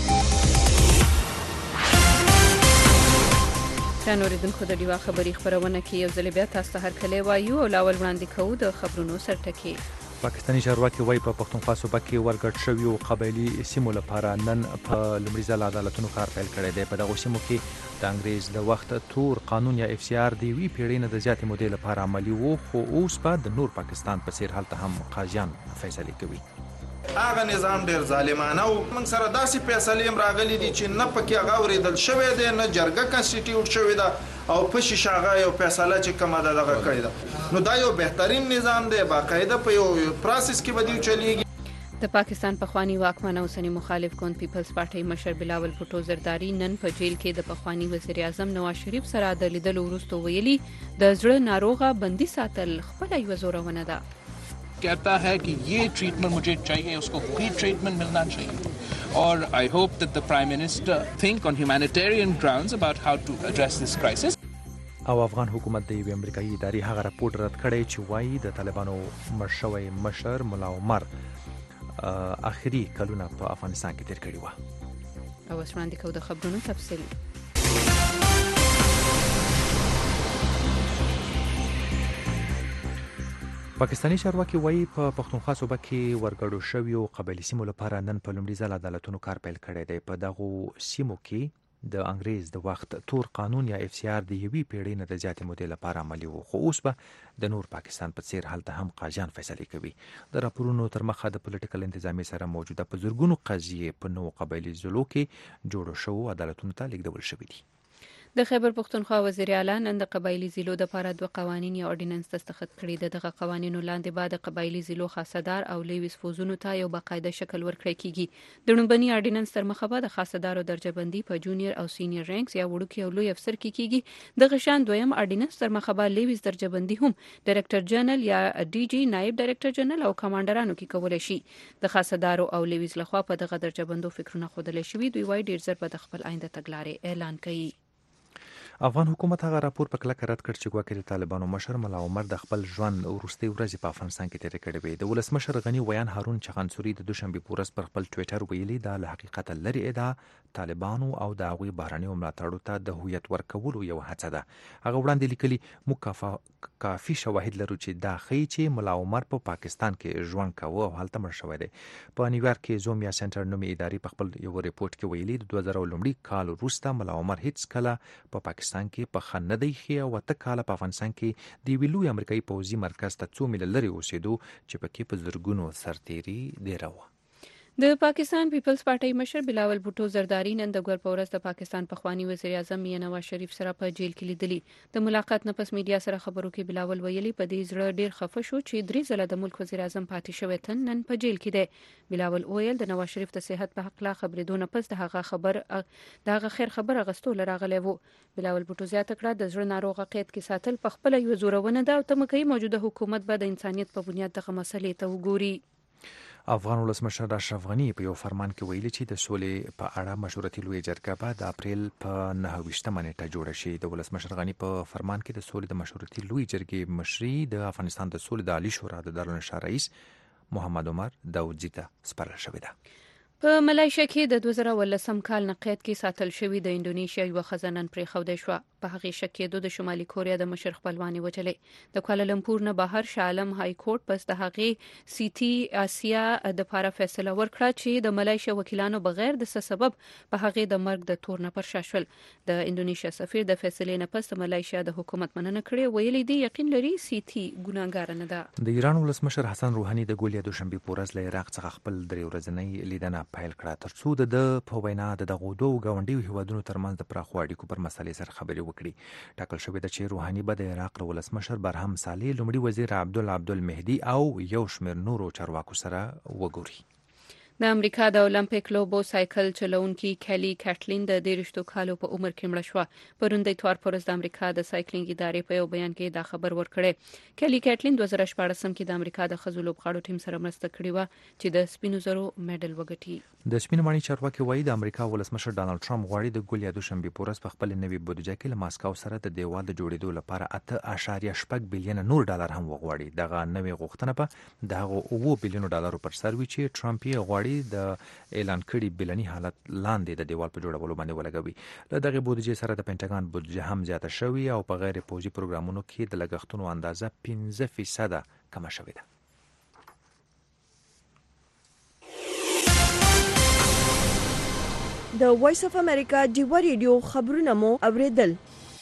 دا نوریدونکو د ډیوا خبري خبرونه کې یو ځل بیا تاسو ته هرکلی وایو او لاول وړاندې کوو د خبرونو سرټکي. پاکستاني چارواکي وايي په پښتونخوا صوبه کې ورګډ شویو قبایلي سیمو لپاره نن په لومړي ځل عدالتونو کار پیل کړی دی. په دغو سیمو کې د انګریز د وخت تور قانون یا اف سی آر د یوې پیړۍ نه د زیاتې مودې لپاره عملي وو، خو اوس به د نور پاکستان په څیر هلته هم قاضیان فیصلې کوي. هغه نظام ډیر ظالمانه او موږ سره داسې فیصلې هم راغلي دي چې نه پکې هغه اورېدل شوی دی، نه جرګه کنسټیټیوټ شوی ده او په شیشه هغه یو فیصله چې کومه ده دغه کړې ده. نو دا یو بهترین نظام دی، باقاعده په یو پروسس کې به دی چلیږي. د پاکستان پخوانی واکمن او سنی مخالف ګوند پیپلز پارټي مشر بلاول بھټو زرداری نن په جیل کې د پخوانی وزیر اعظم نواز شریف سره د لیدلو وروسته ویلي د زړه ناروغه بندي ساتل خپل یو زورونه ده. कहता है कि ये ट्रीटमेंट मुझे चाहिए, उसको फ्री ट्रीटमेंट मिलना चाहिए. और I hope that the prime minister think on humanitarian grounds about how to address this crisis. او افغان حکومت د یوې امریکایي ادارې هغه راپور رد کړی چې وایي د طالبانو مشروي مشر ملا عمر اخري کلونه په افغانستان کې تیر کړي و. او وړاندې کوو د خبرونو تفصیل. پاکستاني چارواکي وايي په پښتونخوا صوبه کې ورګډو شویو قبایلي سیمو لپاره نن په لومړي ځل عدالتونو کار پیل کړی دی. په دغو سیمو کې د انګریز د وخت تور قانون یا اف سی آر د یوې پیړۍ نه د زیاتې مودې لپاره عملي وو، خو اوس به د نور پاکستان په څیر هلته هم قاضیان فیصلې کوي. د راپورونو تر مخه د پولیټیکل انتظامی سره موجوده په زرګونو قضیې په نو قبایلي ضلعو کې جوړو شوو عدالتونو ته لیږدول شوي دي. د خیبر پښتونخوا وزیر اعلی نن د قبایلی ضلعو د لپاره دوه قوانین یا اورډیننس دستخط کړي. دغه قوانینو لاندې بعد قبایلی ضلعو خاصدار او لیویس فوزونو ته یو باقاعده شکل ورکړی کیږي. د لومړني اورډیننس تر مخه به د خاصدارو درجه بندي په جونیئر او سینیئر رینکس یا وړوکی او لوی افسر کې کیږي. دغه شان دویم اورډیننس تر مخه به لیویس درجه بندي هم ډایریکټر جنرال یا ډي جی، نائب ډایریکټر جنرال او کمانډرانو کې کولای شي. د خاصدارو او لیویس لخوا په دغه درجه بندو فکرونه خوده شوی. دوی وايي ډیر زر به د خپل آینده تګلارې اعلان کوي. افغان حکومت هغه راپور په کلکه رد کړ چې ګواکې د طالبانو مشر ملا عمر د خپل ژوند وروستۍ ورځې په افغانستان کې تېرې کړې وې. د ولسمشر غني ویان هارون چغانسوري د دوشنبې په ورځ پر خپل ټویټر ویلي دا له حقیقته لرې ادعا طالبانو او د هغوی بهرنیو ملاتړو ته د هویت ورکولو یو هڅه ده. هغه وړاندې لیکلي موږ کافي شواهد لرو چې دا ښیي چې ملا عمر په پاکستان کې ژوند کاوه او هلته مړ شوی دی. په نیویارک کې زومیا سنټر نومي ادارې په خپل یو ریپورت کې ویلي د دوه زره لومړي کال وروسته ملا عمر هیڅ کله په پاکستان کې په نه دی خي او اته کاله په افغانستان کې د یوې لوی امریکایي پوځي مرکز ته څو میله لرې اوسېدو چې پکې په زرګونو سرتیري ډېره وه. د پاکستان پیپلز پارټي مشر بلاول بھټو زرداری نن د ګور په ورځ د پاکستان پخوانی وزیر اعظم میاں نواز شریف سره په جیل کې لیدلی. د ملاقات نه پس میډیا سره خبرو کې بلاول ویلي په دې زړه ډیر خفه شو چې درې ځله د ملک وزیر اعظم پاتې شوی تن نن په جیل کې دی. بلاول ویل د نواز شریف د صحت په حق لا خبرې دونه پس د هغه خبر د هغه خیر خبر غستو لراغلی وو. بلاول بھټو زیاته کړه د زړه ناروغه قید کې ساتل په خپل یو زورونه ده او تمکه موجوده حکومت به د انسانیت په بنیاد دغه مسلې ته وګوري. افغان ولسمشر اشرف غني په یو فرمان کې ویلي چې د سولې په اړه مشورتي لوی جرګه به د اپریل په نهه ویشتمه نیټه جوړه شي. د ولسمشر غني په فرمان کې د سولې د مشورتي لوی جرګې مشري د افغانستان د سولې د عالی شورا د دارالانشا رئیس محمد عمر داودزي ته سپارل شوې ده. په ملایشیا کې د دوه زره ولسم کال نه قید کې ساتل شوی د انډونیشیا یو خزانن پرې خوده شو. په هغه شک کې د شمالي کوریا د مشر خپلوانی وچلې. د کوالالمپور نه بهر شالم های کورټ پس د هغه سیټي آسیا د لپاره فیصله ورکړه چې د ملایشیا وکیلانو بغیر د سبب په هغه د مرګ د تور نه پر شاشل. د انډونیشیا سفیر د فیصلې نه پس ملایشیا د حکومت مننه کړې، ویلي دی یقین لري سیټي ګناګار نه ده. د ایران ولسمشر حسن روحاني د ګولیا دوشنبه په ورځ له عراق څخه خپل درې ورځنۍ لیدنه پیل کړه ترڅو د په وینا د دغو دوه ګاونډیو هیوادونو ترمنځ د پراخو اړیکو پر مسلې سره خبرې وکړي. ټاکل شوې ده چې روحاني به د عراق ولسمشر برهم صالح، لومړي وزیر عبدالله عبدالمهدي او یو شمېر نورو چارواکو سره وګوري. د امریکا د اولمپیک لوبو سایکل چلونکي کلی کټلین د دیرشتو کالو په عمر کې مړه شوه. پرون د اتوار پرز د امریکا د سایکلینګ ادارې په یو بیان کې دا خبر ورکړی. کلی کټلین دوه زره شپاړسم کې د امریکا د ښځو لوبغاړو ټیم سره مرسته کړې و چې د سپینو زرو میډل وګټي. د سپینو ماڼۍ چارواکي وایي د امریکا ولسمشر ډانلډ ټرمپ غواړي د ګل یا دوشنبه پورز په خپل نوي بودیجه کې له ماسکو سره د دیوال د جوړېدو لپاره اته اعشاریه شپږ بلین نور ډالر هم وغواړي. دغه نوې غوښتنه په دغه اوه بلین ډالر پر سر وی چې ټرمپ یې غواړي د اعلان کړي بلنی حالت لاندې د دیوال په جوړولو باندې ولګوي. له دغه بودیجې سره د پینټاګان بودیجه هم زیاته شوې او په غیر پوځي پروګرامونو کې د لګښتونو اندازه پنځه فیصد کمه شوې ده. د وایس اف امریکا ډیوا ریډیو خبرونه مو اوریدل.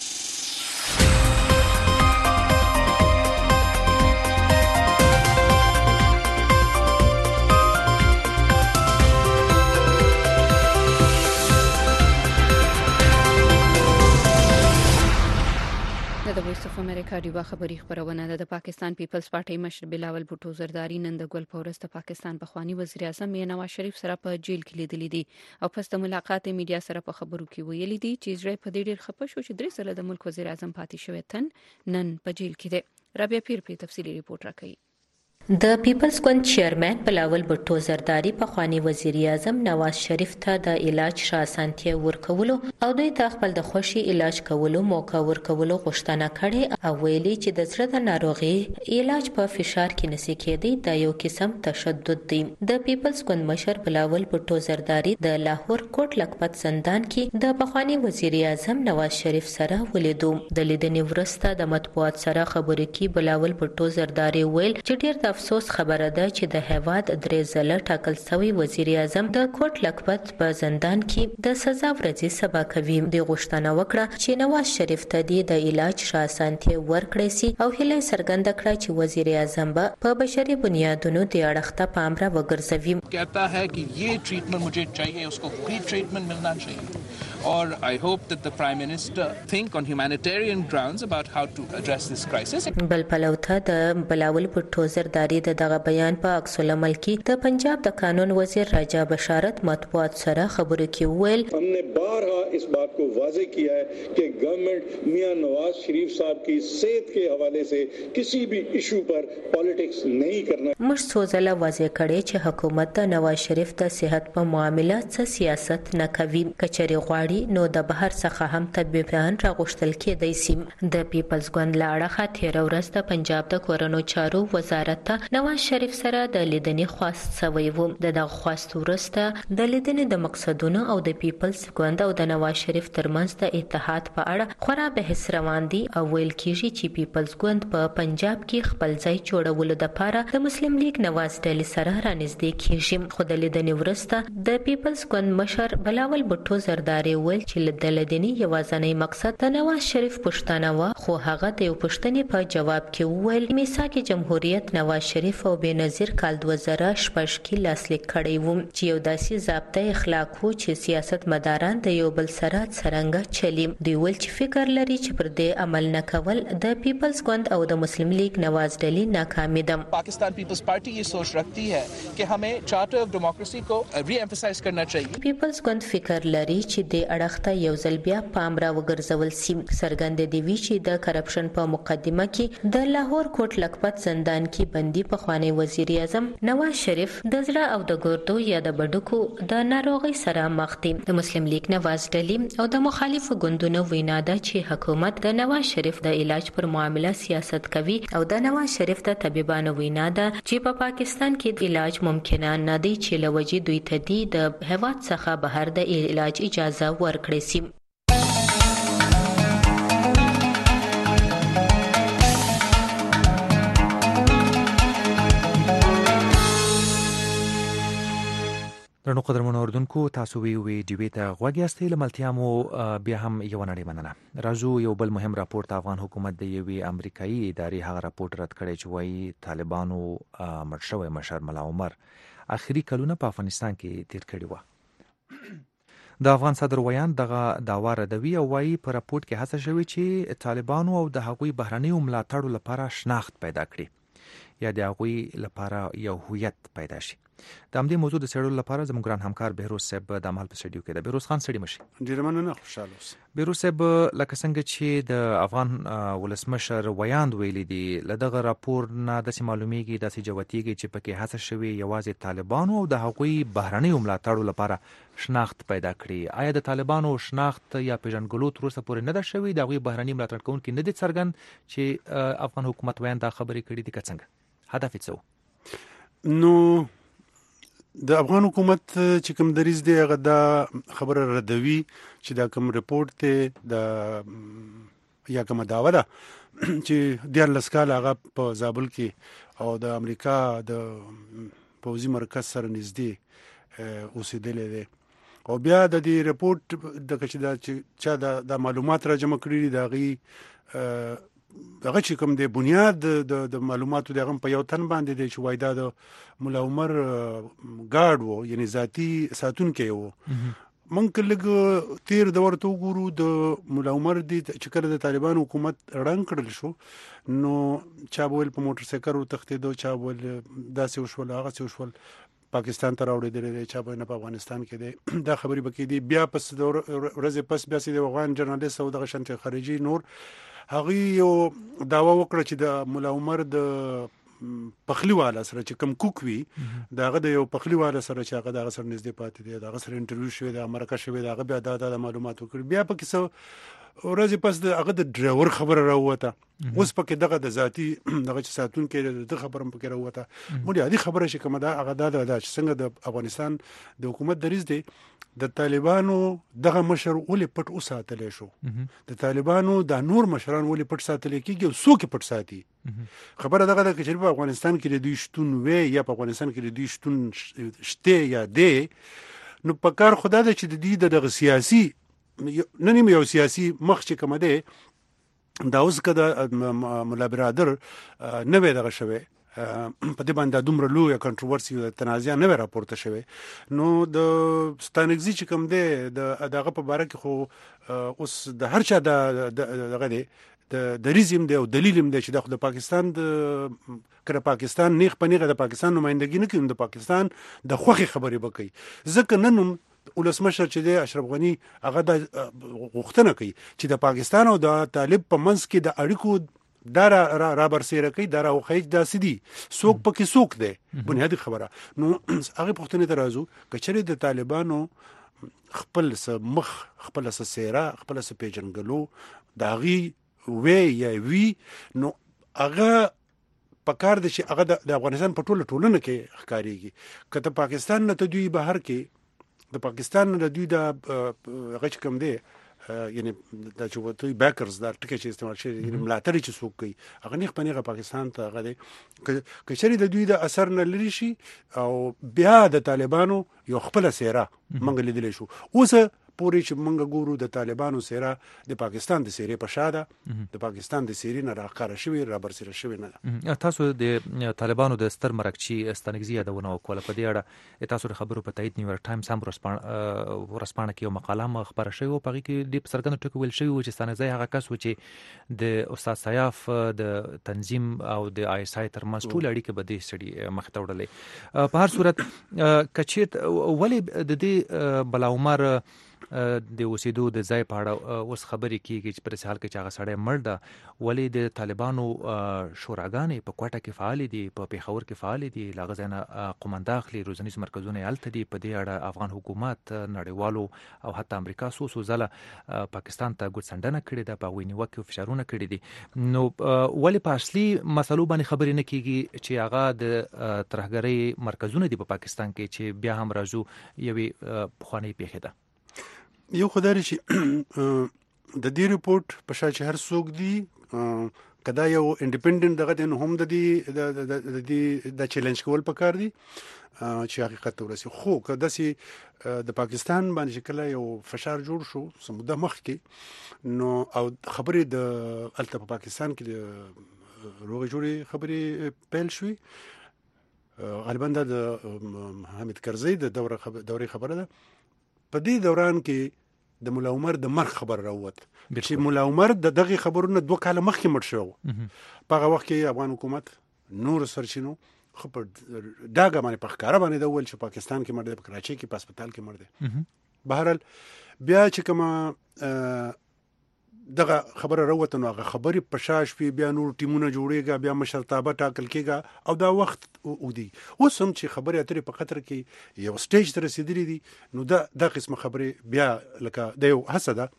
د وایس اف امریکا ډیوا خبری خبرونه ده. د پاکستان پیپلز پارټي مشر بلاول بوټو زرداری نن د ګل پورس د پاکستان پخوانی وزیر اعظم نواز شریف سره په جیل کې لیدلی دي او پس د ملاقات میډیا سره په خبرو کې ویلي دي چې اسرائیل په دې ډیر خپه شو چې درې سره د ملک وزیر اعظم پاتې شوی تن نن په جیل کې دی. رابعه پیر په تفصیلی ریپورت راکړي. د پیپلز ګوند چیرمن بلاول بوټو زرداری په خوانی وزیر اعظم نواز شریف ته د علاج شاسانتي ورکولو او دوی ته خپل د خوشي علاج کولو موقع ورکولو غوښتنه کړې او ویلي چې د زړه د ناروغي علاج په فشار کې نسی کېدی دا یو قسم تشدد دی. د پیپلز ګوند مشر بلاول بوټو زرداری د لاهور کوټ لکپت زندان کې د پخوانی وزیر اعظم نواز شریف سره ولیدو. د لیدنې وروسته د مطبوعات سره خبرې کې بلاول بوټو زرداری ویل چې ډیر افسوس خبره ده چې د هیواد درې ځله ټاکل شوی وزیر اعظم د کوټ لکپت په زندان کې د سزا ورځې سبا کوي. د غوښتنه وکړه چې نواز شریف ته د علاج شاسانتي ورکړي سي او هله څرګنده کړه چې وزیر اعظم په بشري بنیادونو د اړخته پام را وګرځوي. कहता है कि ये ट्रीटमेंट मुझे चाहिए, उसको फ्री ट्रीटमेंट मिलना चाहिए. और I hope that the Prime Minister think on humanitarian grounds about how to address this crisis. بل پلوته د بلاول بوټو زرداری د دغه بیان په عکس العمل کې د پنجاب د قانون وزیر راجا بشارت مطبوعات سره خبرو کې ویل हमने بارها इस बात को वाज़ेह किया है कि गवर्नमेंट मियां नवाज शरीफ साहब की सेहत के हवाले से किसी भी इशू पर पॉलिटिक्स नहीं करना. موږ څو ځله واضح کړی چې حکومت د نواز شریف د صحت په معاملې څه سیاست نه کوي. کچري غواړي نو د بهر څخه هم تدبیران راغوښتل کېدای شي. د پیپلز ګوند لاړه تیر ورځ د پنجاب د کورونو چارو وزارت ته نواز شریف سره د لیدنې خواست شوی و. د دغه خواست وروسته د لیدنې د مقصدونو او د پیپلز ګوند او د نواز شریف ترمنځ د اتحاد په اړه خورا بحث روان دي او ویل کیږي چې پیپلز ګوند په پنجاب کې خپل ځای جوړولو لپاره د مسلم لیگ نواز ډلې سره رانږدې کیږي. خو د لیدنې وروسته د پیپلز ګوند مشر بلاول بوټو زرداری ویل چې د لیدنې یوازینی مقصد د نواز شریف پښتنه و. خو هغه د یو پښتنې په جواب کې ویل میثاق جمهوریت نواز شریف او بنظیر کال دوه زره شپږ کې لاسلیک کړی و چې یو داسې ضابطه اخلاق وو چې سیاست مداران د یو بل سره څرنګه چلی. دوی ویل چې فکر لري چې پر دې عمل نه کول د پیپلز ګوند او د مسلم لیگ نواز ډلې ناکامي ده. पाकिस्तान पीपल्स पार्टी ये सोच रखती है कि हमें चार्टर ऑफ डेमोक्रेसी को री एम्फसाइज करना चाहिए. پیپلز ګوند فکر لري چې د اړخته یو ځل بیا پام را وګرځول سي. څرګند دی وی چې د کرپشن په مقدمه کې د لاهور کوټ لکپت زندان کې بندي په خوانی وزیر اعظم نواز شریف د زړه او د ګردو یا د بډکو د ناروغي سره مخ دي. د مسلم لیگ نواز ډلې او د مخالفو ګوندونو وینا ده چې حکومت د نواز شریف د علاج پر معامله سیاست کوي او د نواز شریف د طبيبانو وینا ده چې په پا پاکستان کې د علاج ممکن نه دی چې لوجي دوی ته دی د هواد څخه بهر د علاج اجازه ورکړي سي. درنو قدرمنو اردوونکو تاسو وی وی ډیوی ته غوږ یاستئ. لملتیا مو بیا هم یو نړۍ مننه. راځو یو بل مهم راپورټ افغان حکومت د یوې امریکایي ادارې هغه راپورټ رد کړی چې وایي طالبانو مړ شوی مشر ملا عمر اخري کلونه په افغانستان کې تیر کړي و. د افغان صدر ویان دغه داوا ردوي او وایي په راپورټ کې هڅه شوې چې طالبانو او د هغوی بهرنیو ملاتړو لپاره شناخت پیدا کړي یا د هغوی لپاره یو هویت پیدا شي. د همدې موضوع د څېړلو لپاره زموږ ګران همکار بهروز صاحب د عمل په سټډیو کې ده. بهروز خان سړي مشي. ډیر مننه، خوشاله اوسئ. بهروز صاحب لکه څنګه چې د افغان ولسمشر ویاند ویلي دي له دغه راپور نه داسې معلومیږي داسې جوتیږي چې پکې هڅه شوې یوازې طالبانو او د هغوی بهرنیو ملاتړو لپاره شناخت پیدا کړي. آیا د طالبانو شناخت یا پیژنګلو تر اوسه پورې نه ده شوې؟ د هغوی بهرني ملاتړ کوونکي نه دي څرګند چې افغان حکومت ویاند دا خبرې کړي دي که څنګه؟ هدف یې څه؟ نو د افغان حکومت چې کوم دریځ دی هغه دا خبره ردوي چې دا کوم رپورت ته د یا کوم داوا ده چې دیارلس کال هغه په زابل کې او د امریکا د پوځي مرکز سره نږدې اوسېدلی دی او بیا د دې رپورت د چې دا چې دا معلومات را جمع کړي دي د هغې هغه چې کوم د بنیاد د معلوماتو د هغه په یو تن باندې دی چې وایي دا د ملا عمر ګارډ و، یعنی ذاتي ساتونکی و. مونږ که لږ تیر دور ته وګورو د ملا عمر دی چې کله د طالبانو حکومت ړنګ کړل شو نو چا به ویل په موټر سایکل وتښتېدو، چا به ویل داسې وشول هغسې وشول، پاکستان ته راوړېدلی دی، چا به نه په افغانستان کې دی. دا خبرې به کېدي. بیا پس د ورځې پس بیا سې د افغان جرنالست او دغه شانتې خارجي نور هغوی یو دعوا وکړه چې د ملا عمر د پخلی والا سره چې کم کوک وي د هغه د یو پخلی والا سره چې هغه د هغه سره نږدې پاتې دی، د هغه سره انټرویو شوی دی، مرکه شوی دی، هغه بیا دا د معلومات وکړي. بیا پکې څه ورځې پس د هغه د ډرایور خبره راووته، اوس پکې دغه د ذاتي دغه چې ساتونکی د خبره هم پکې راووته. مونږ عادي خبره چې کومه ده هغه دا ده چې څنګه د افغانستان د حکومت دریځ دی د طالبانو دغه مشر ولې پټ وساتلی شو، د طالبانو د نور مشران ولې پټ ساتلی کېږي او څوک یې پټ ساتي. خبره دغه ده چې په افغانستان کې د دوی شتون وی یا په افغانستان کې د دوی شتون شته یا دی نو په کار خدا ده چې د دوی د دغه سیاسي نه نیم یو سیاسي مخ چې کومه دی دا اوس که د ملا برادر نه وی دغه شوی په دې باندې دومره لویه کنټروورسي او تنازع نه وی راپورته شوی نو د ستانکزي چې کوم دی د هغه په باره کې خو اوس د هر چا دغه دی د دریزم دی او دلیل هم دی چې د پاکستان د کړه پاکستان نیغ په نیغه د پاکستان نمائندګي نه کوي، د پاکستان د خوخي خبرې وکړي. ځکه نن ولسمشر چې دی اشرف غنی هغه د غوښتنه کوي چې د پاکستان او د طالب په منځ کې د اړیکو دا را را برسېره کوي، دا راوښیي دا څه دي، څوک پکې څوک دی، بنیادي خبره. نو هغې پوښتنې ته راځو که چېرې د طالبانو خپل څه مخ، خپله څه څېره، خپله څه پېژنګلو د هغې وی یا وي نو هغه پکار دی چې هغه د افغانستان په ټوله ټولنه کې ښکارېږي. که د پاکستان نه ته دوی بهر کې د پاکستان نه د دوی د هغه چې کوم دی یعنی دا چې وته بیکرز دا ټکی چې استعمال شي یعنی ملاتړي چې څوک کوي هغه نیغ په نیغه پاکستان ته هغه دی که چېرې د دوی د اثر نه لري شي او بیا د طالبانو یو خپله څېره موږ لیدلی شو. اوس پورې چې موږ ګورو د طالبانو څېره د پاکستان د څېرې په شا ده، د پاکستان د څېرې نه راښکاره شوې رابرسېره شوې نه ده. تاسو د طالبانو د ستر مرکچي ستانکزي یادونه وکړه، په دې اړه تاسو د خبرو په تایید نیویارک ټایمز هم ورځپاڼه کې یو مقاله هم خپره شوې وه، په هغې کې ډېر په څرګنده ټکو ویل شوي وو چې ستانکزی هغه کس و چې د استاد سیاف د تنظیم او د آی اس آی تر منځ ټولې اړیکې به دې سړي مخې ته وړلې. په هر صورت که چېرته ولې د دې بلا عمر د اوسېدو د ځای په اړه اوس خبرې کېږي چې په داسې حال کې چې هغه سړی مړ ده، ولې د طالبانو شوراګانې په کوټه کې فعالې دي، په پېښور کې فعالې دي، له هغه ځای نه قومنده اخلي، روزنیز مرکزونه یې هلته دي. په دې اړه افغان حکومت، نړیوالو او حتی امریکا څو څو ځله پاکستان ته ګوتڅنډنه کړې ده، په هغوی نیوکې او فشارونه کړي دي. نو ولې په اصلي مسلو باندې خبرې نه کېږي چې هغه د ترهګرۍ مرکزونه دي په پاکستان کې چې بیا هم راځو یوې پخوانۍ پیښې ده؟ یو خدای چې د دې ریپورت په شا چې هر څوک دی کدا یو انډیپندنت دغه د هم د دې د دې د چیلنج کول پکار دي چې حقیقت ته ورسي. خو کدا سي د پاکستان باندې کله یو فشار جوړ شو سموده مخ کې نو او خبرې د الته په پاکستان کې د روغ جوړي خبرې پیل شوې، غالبا د حامد کرزي د دوره دورې خبره ده. په دې دوران کې د مولا عمر د مرګ خبر راووت چې مولا عمر د دغه خبرونو دوه کاله مخکې مړ شو. په هغه وخت کې افغان حکومت نور سرچینو خو په ډاګه باندې په ښکاره باندې د ول چې پاکستان کې مړ دی، په کراچۍ کې په هسپتال کې مړ دی. بهرحال بیا چې کومه دغه خبره راوته نو هغه خبرې په شا شوې، بیا نور ټیمونه جوړېږي، بیا مشرتابه ټاکل کېږي او دا وخت ودی. اوس هم چې خبرې اترې په قطر کې یو سټیج ته رسېدلي دي، نو دا دا قسمه خبرې بیا لکه د یو هڅه ده.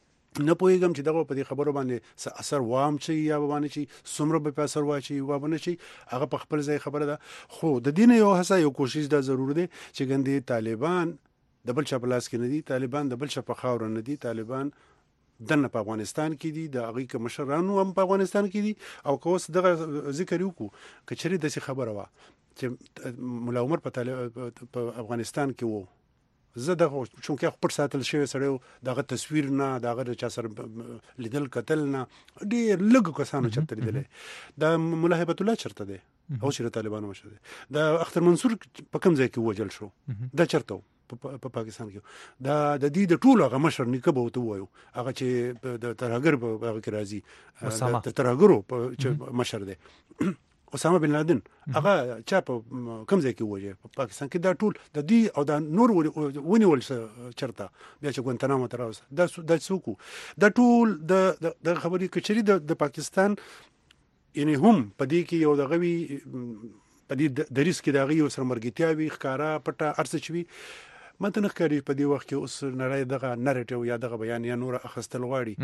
نه پوهېږم چې دغه په دې خبرو باندې څه اثر وام چې یا باندې چې څومره به په اثر واچي وا باندې چې هغه په خپل ځای خبره ده. خو د دې نه یو هڅه یو کوشش دا ضرور دی چې ګندې طالبان د بل چا په لاس کې نه دي، طالبان د بل چا په خاوره نه دي، طالبان دنه په افغانستان کې دي، د هغې که مشرانو هم په افغانستان کې دي. او که اوس دغه ذکر یې وکړو که چېرې داسې خبره وه چې ملا عمر په افغانستان کې و، زه دغه چونکې پټ ساتل شوی سړی و، دغه تصویر نه، د هغه د چا سره لیدل کتل نه، ډېر لږو کسانو چېرته لیدلی. د ملا هیبت الله چېرته دی؟ او چې د طالبانو مشر دی. د اختر منصور په کوم ځای کې ووجل شو؟ دا چېرته و؟ په پاکستان کې. دا د دې د ټولو هغه مشر نیکه به ورته ووایو، هغه چې د ترهګر په هغه کې راځي، د ترهګرو چې مشر دی اسامه بن لادن، هغه چا په کوم ځای کې ووجه؟ په پاکستان کې. دا ټول د دې او دا نور ونیول چېرته بیا چې ګوانتانامو ته راوست، دا دا څوک و؟ دا ټول د خبرې که چېرې د پاکستان یعنې هم په دې کې یو دغه وي، په دې دریځ کې د هغې یو سره مرګتیا وي، ښکاره پټه هر څه چې وي. ماته نه ښکاري په دې وخت کې اوس نړۍ دغه نریټیو یا دغه بیان یا نور اخیستل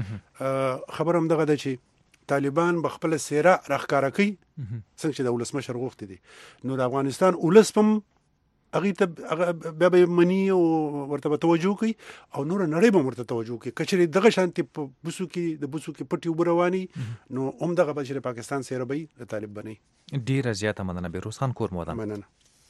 غواړي. خبره هم دغه ده چې طالبان به خپله څېره راښکاره کوي څنګه چې د ولسمشر غوښتي دي. نو د افغانستان ولس هم هغې ته بیا به یې مني او ورته به توجه کوي او نوره نړۍ به هم ورته توجه کوي. که چېرې دغه شانتې په بوسو کې د بوسو کې پټې اوبه رواني، نو هم دغه به چې د پاکستان څېره به یي د طالب بنئ. ډېره زیاته مننه بهروز خان کور مودان. مننه.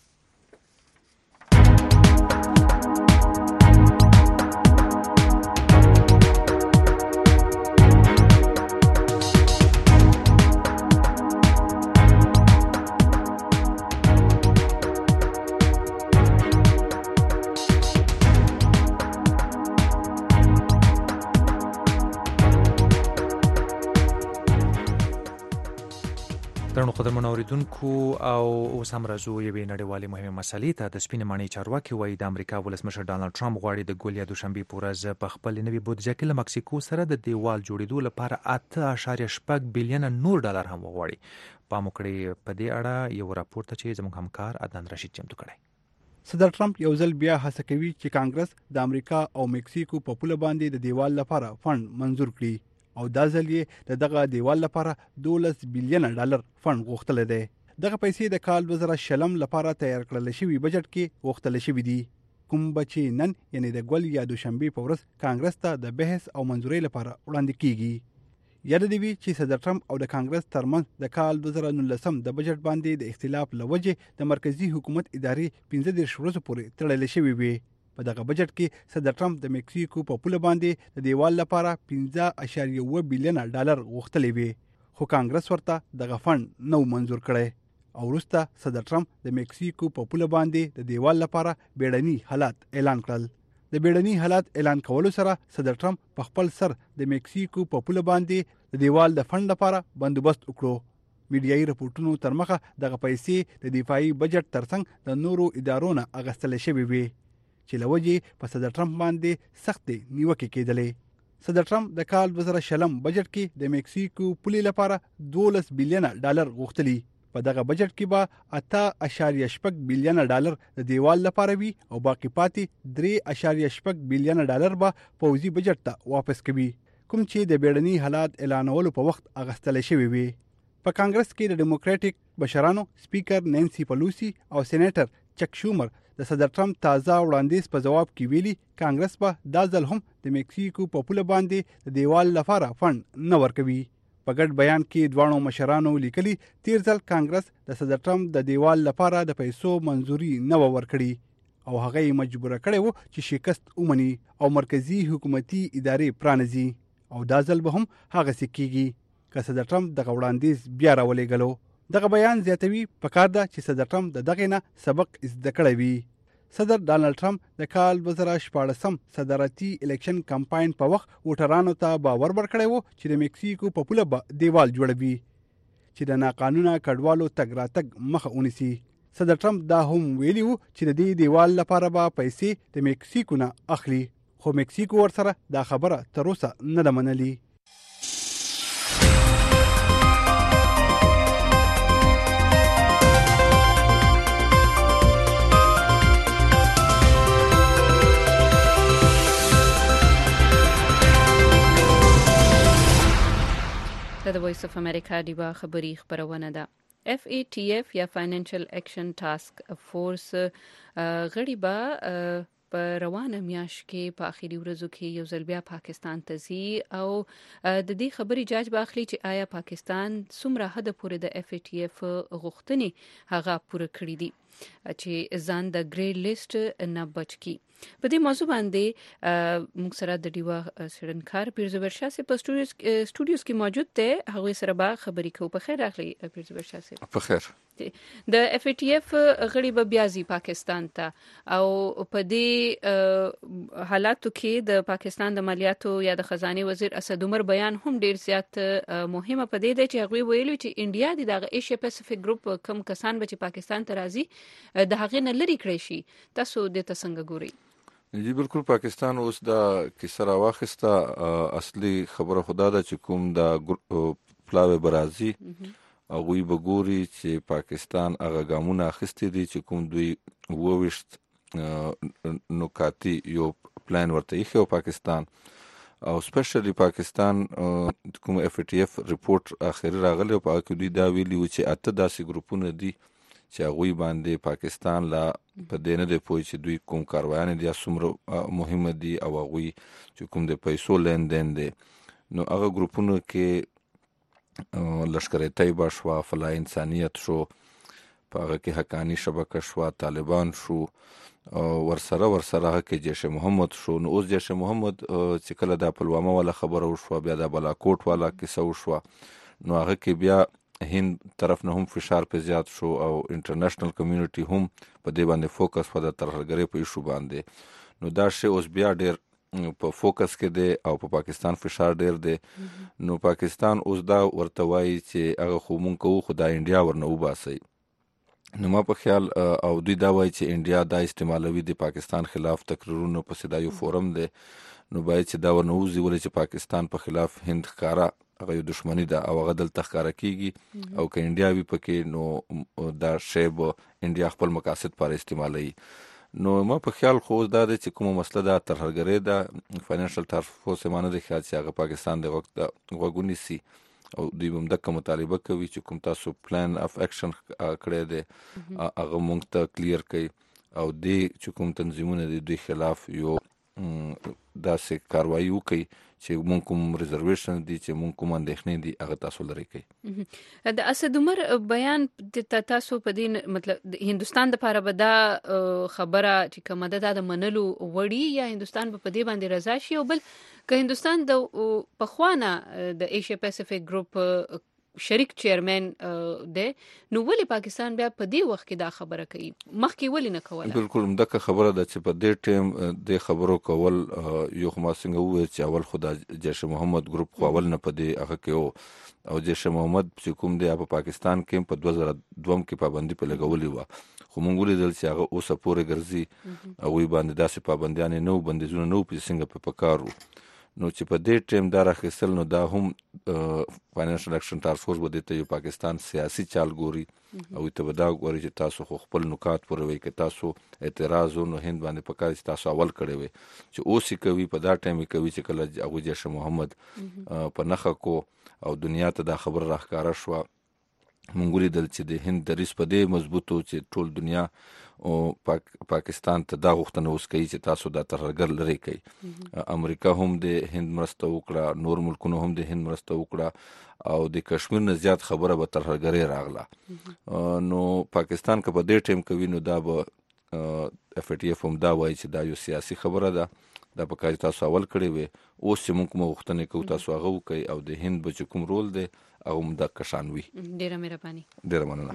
درنو قدرمنو اوریدونکو او اوس هم راځو یوې نړیوالې مهمې مسلې ته. د سپینې ماڼۍ چارواکي وایي د امریکا ولسمشر ډانلډ ټرمپ غواړي د ګول یا دوشنبې په ورځ په خپل نوي بودیجه کې له مکسیکو سره د دیوال جوړېدو لپاره اته اعشاریه شپږ بیلیونه نور ډالر هم وغواړي. پام وکړئ په دې اړه یو راپور ته چې زموږ همکار عدنان رشید چمتو کړی. صدر ټرمپ یو ځل بیا هڅه کوي چې کانګرس د امریکا او مکسیکو په پوله باندې د دیوال لپاره فند منظور کړي او دا ځل یې د دغه دیوال لپاره دولس بیلیونه ډالر فند غوښتلی دی. دغه پیسې د کال دوه زره شلم لپاره تیار کړل شوي بجټ کې غوښتل شوي دي، کوم به چې نن یعنې د ګول یا دوشنبې په ورځ کانګرس ته د بحث او منظورۍ لپاره وړاندې کیږي. یاد دې وي چې صدر ټرمپ او د کانګرس ترمنځ د کال دوه زره نولسم د بجټ باندې د اختلاف له وجې د مرکزی حکومت ادارې پنځه دېرش ورځو پورې تړلې شوې وې. په دغه بجټ کې صدر ټرمپ د مکسیکو په پوله باندې د دیوال لپاره پنځه اعشاریه اووه بیلیونه ډالر غوښتلی وي، خو کانګرس ورته دغه فند نو منظور کړی او وروسته صدر ټرمپ د مکسیکو په پوله باندې د دیوال لپاره بیړني حالات اعلان کړل. د بیړني حالات اعلان کولو سره صدر ټرمپ په خپل سر د مکسیکو په پوله باندې د دیوال د فند لپاره بندوبست وکړو. میډیایي رپورټونو تر مخه دغه پیسې د دفاعي بجټ ترڅنګ د نورو ادارو نه اخیستل شوې وي چې له وجې په صدر ټرمپ باندې سختې نیوکې کېدلې. صدر ټرمپ د کال دوه زره شلم بجټ کې د مکسیکو پولې لپاره دولس بیلیونه ډالر غوښتلي. په دغه بجټ کې به اته اعشاریه شپږ بیلیونه ډالر د دیوال لپاره وي او باقي پاتې درې اعشاریه شپږ بیلیونه ډالر به پوځي بجټ ته واپس کوي، کوم چې د بیړني حالات اعلانولو په وخت اغستل شوی وي. په کانګرس کې د ډیموکراټک مشرانو سپیکر نانسی پلوسی او سېنیټر چک شومر د صدر ټرمپ تازه وړاندیز په جواب کې ویلي کانګرس به دا ځل هم د مکسیکو په پوله باندې د دیوال لپاره فند نه ورکوي. په ګډ بیان کې دواړو مشرانو لیکلي تیر ځل کانګرس د صدر ټرمپ د دیوال لپاره د پیسو منظوري نه ورکړي او هغه یې مجبوره کړی و چې شکست ومني او مرکزی حکومتي ادارې پرانیزي او دا ځل به هم هغسې کیږي که صدر ټرمپ دغه وړاندیز بیا راولېږلو. دغه بیان زیاتوي پکار ده چې صدر ټرمپ د دغې نه سبق زده کړی وي. صدر ډانلډ ټرمپ د کال دوه زره شپاړسم صدارتي الیکشن کمپاین په وخت ووټرانو ته باور ورکړی و چې د مکسیکو په پوله به دیوال جوړوي، چې د ناقانونه کډوالو تګ راتګ مخه ونیسي. صدر ټرمپ دا هم ویلي وو چې د دې دیوال لپاره به پیسې د میکسیکو نه اخلي، خو میکسیکو ورسره دا خبره تر اوسه نه ده منلې. د وایس اف امریکا دیوا خبری خبرونه ده. اف ای ټی اف یا فاینانشل اکشن ټاسک فورس غړي به په روانه میاشت کې په اخیری ورځو کې یو ځل بیا پاکستان ته ځي او د دې خبرې جاج به اخلي چې آیا پاکستان څومره حد پورې د اف ای ټی اف غوښتنې هغه پوره کړې دي چې ځان د ګریډ لیست نه بچ کی. په دې موضوع باندې موږ سره د ډیوا سړنکار پیرزبر شاه سي په سټوډیوز کې موجود دی، هغه سره به خبرې کوو. په خیر راغلی پیرزبر شاه سي. په خیر. د اف ای ټی اف غړي به بیا ځي پاکستان ته او په دې حالاتو کې د پاکستان د مالیاتو یا د خزانه وزیر اسد عمر بیان هم ډیر زیات مهمه پدې دی چې هغه ویلي چې انډیا د ایشیا پیسفیک ګروپ کم کسان به چې پاکستان ته راځي د هغه نه لري کړی شي. تاسو د څنګه ګورئ؟ جی بالکل، پاکستان اوس دا کیسه راواخسته. اصلي خبره خدا ده چې کوم دا پلاوی برازي هغوی به ګوري چې پاکستان هغه ګامونه اخیستي دي چې کوم دوی وویشت نکاتي یو پلان ورته ایښی و پاکستان او سپیشلی پاکستان کوم اف ټی اف ریپورت اخري راغلی او په هغه کې دوی دا ویلي و چې اته داسې ګروپونه دي چې هغوی باندې پاکستان لا په دې نه دی پوه چې دوی کوم کاروایانې دي یا څومره مهمه دي او هغوی چې کوم د پیسو لین دین دی. نو هغه ګروپونو کې لشکر طیبه شوه، فلاح انسانیت شو، په هغه کې حقانی شبکه شوه، طالبان شو، ورسره ورسره هغه کې جیش محمد شو. نو اوس جیش محمد چې کله دا پلوامه والا خبره وشوه، بیا دا بلاکوټ والا کیسه وشوه، نو هغه کې بیا هند طرف نه هم فشار په زیات شو او انټرنیشنل کمیونټي هم په دې باندې فوکس په د ترهګرۍ په ایشو باندې. نو دا شی اوس بیا ډیر په فوکس کې دی او په پاکستان فشار ډیر دی. نو پاکستان اوس دا ورته وایي چې هغه خو مونږ کوو خو دا انډیا ورنه وباسئ. نو ما په خیال او دوی دا وایي چې انډیا دا استعمالوي د پاکستان خلاف تقریرونو پسې دا یو فورم دی، نو باید چې دا ورنه وځي ولې چې پاکستان په خلاف هند ښکاره هغه یو دښمني ده او هغه دلته ښکاره کیږي او که انډیا وي پکې نو دا شی به انډیا خپل مقاصد پر استعمالوي. نو ما په خیال خو دا دی چې کومه مسله ده ترهګرۍ ده، فاینانشل ټاسک فورس یې ما نه دی خیال چې هغه پاکستان د غوږ ونیسي او دوی به همدغه مطالبه کوي چې کوم تاسو پلان اف اکشن کړی دی هغه موږ ته کلیر کړي او دې چې کوم تنظیمونه دي دوی خلاف یو داسې کاروایي وکړي چې مونږ کوم ریزرویشن دي چې مونږ کوم اندېښنې دي هغه تاسو لري کوي. د اسد عمر بیان د تاسو په دې مطلب هندستان د لپاره به دا خبره چې کومه ده د منلو وړي یا هندستان په دې باندې رضا شي، او بل که هندستان د پخوانه د ایشیا پیسفیک ګروپ شریک چیرمن دی نو ولې پاکستان بیا په دې وخت کې دا خبره کوي، مخکې ولې نه کوله؟ بالکل همدغه خبره ده چې په دې ټیم د خبرو کول یو خو ما څنګه وویل چې اول خو د جیش محمد ګروپ خو اول نه په دې هغه کې و او جیش محمد چې کوم دی په پاکستان کې په دوه زره دوه کې پابندي په لګولې وه، خو مونږ ولیدل چې هغه اوسه پورې ګرځي، هغوی باندې داسې پابندیانې نه وو، بندیزونه نه وو چې څنګه په پکار وو. نو چې په دې ټیم دا راخیستل نو دا هم فاینانشل اکشن ټاسک فورس به دې ته یو پاکستان سیاسي چال ګوري او ته به دا ګوري چې تاسو خو خپل نکات پوروي، که تاسو اعتراض نو هند باندې پکار چې تاسو اول کړی وي چې اوس یې کوي په دا ټیم کې کوي چې کله هغه جیش محمد په نخښه کو او دنیا ته دا خبر راښکاره شو. مونږ ولیدل چې د هند دریځ په دې مضبوط و چې ټول دنیا او پاک پاکستان ته دا غوښتنه اوس کوي چې تاسو دا ترهګر لري کوي. امریکا هم د هند مرسته وکړه، نور ملکونو هم د هند مرسته وکړه او د کشمیر نه زیات خبره به ترهګرۍ راغله. نو پاکستان که په دې ټیم کوي نو دا به اف ټی اف هم دا وایي چې دا یو سیاسي خبره ده، دا په کار تاسو اول کړی وي، اوس چې موږ کوم غوښتنه کوو تاسو هغه وکړئ او د هند به چې کوم رول دی هغه هم د کشان وي. ډیره مهرباني. ډیره مننه.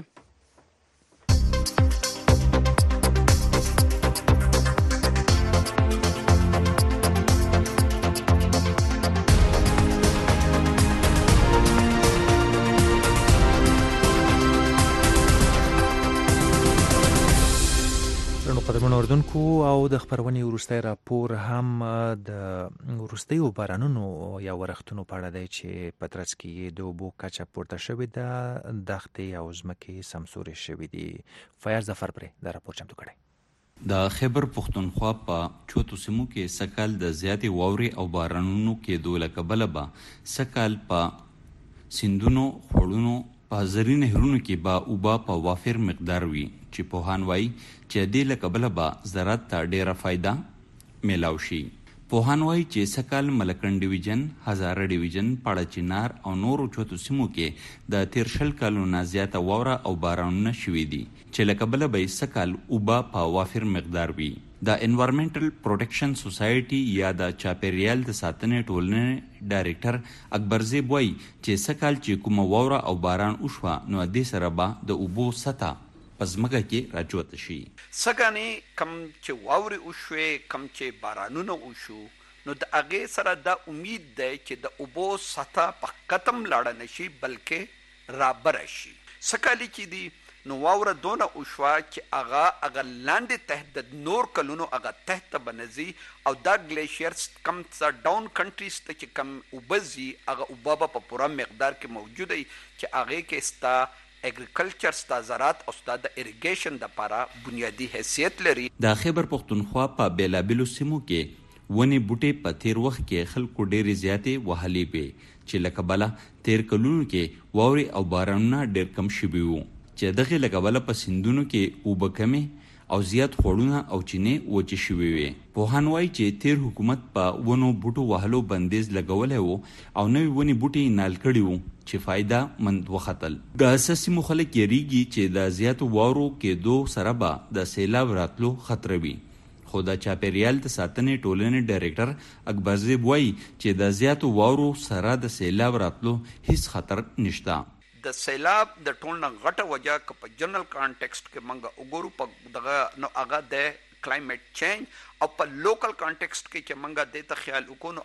قدرمنو اردوونکو او د خبرونې وروستی راپور هم د وروستیو بارانونو یا ورښتونو په اړه دی چې په ترڅ کې د اوبو کچه پورته شوې ده، دښتې او ځمکې سمسورې شوې دي. فیاض ظفر پرې دا راپور چمتو کړی. د خیبر پښتونخوا په چوتو سیمو کې سکال د زیاتې واورې او بارانونو کېدو له کبله به سکال په سیندونو، خوړونو، په زرین نهرونو کې به اوبه په وافر مقدار وي، چې پوهان وایي چې دې له کبله به زراعت ته ډېره فایده میلاو شي. پوهان وایي چې سکال ملکنډ ډیویژن، هزاره ډیویژن، پاړه چنار او نورو چوتو سیمو کې د تیر شل کالو نه زیاته واوره او بارانونه شوي دي، چې له کبله به سکال اوبه په وافر مقدار وي. د انوایرمنټل پروټیکشن سوسایټي یا د چاپیریال د ساتنې ټولنې ډایرکټر اکبرزیب وایي چې سکال چې کومه واوره او باران وشوه نو دې سره به د اوبو سطح په ځمکه کې راچوته شي. سګانې کم چې واورې وشوې، کم چې بارانونه وشو، نو د هغې سره دا امید دی چې د اوبو سطح په ختم لاړه نه شي بلکې رابره شي. سکالي چې دي نو واوره دونه وشوه چې هغه هغه لاندې تحت د نور کلونو هغه تحت ته به نځي او دا ګلیشیرز کم څه ډاون کنټریز ته چې کم اوبه ځي هغه اوبه به په پوره مقدار کې موجوده وي چې هغې کې ستا اګریکلچر، ستا زراعت او ستا د اریګیشن دپاره بنیادي حیثیت لري. د خیبر پښتونخوا په بېلابېلو سیمو کې ونې بوټې په تیر وخت کې خلکو ډېرې زیاتې وهلې وې، چې له کبله تیر کلونو کې واورې او بارانونه ډېر کم شوي وو، چې دغې له کبله په سیندونو کې اوبه کمې او زیات خوړونه او چینې وچې شوې وې. پوهان وایي چې تیر حکومت په ونو بوټو وهلو بندیز لګولی و او نوې ونې بوټي نال کړي وو چې فایده مند وختل. د هڅه سیمو خلک یریږي چې د زیاتو واورو کېدو سره به د سیلاب راتلو خطر وي، خو د چاپیریال د ساتنې ټولنې ډایرکټر اکبرزیب وایي چې د زیاتو واورو سره د سیلاب راتلو هیڅ خطر نشته. د سیلاب د ټول نه غټه وجه که په جنرال کانټیکسټ کې موږ وګورو په دغه نو هغه د کلایمټ چینج او په لوکل کانټیکسټ کې چې موږ دې ته خیال وکړو نو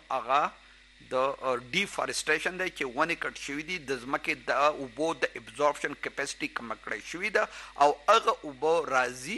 هغه د ډیفارسټیشن دی چې ونې کټ شوي دي، د ځمکې د اوبو د ابزورپشن کیپاسټي کمه کړی شوې ده او هغه اوبه راځي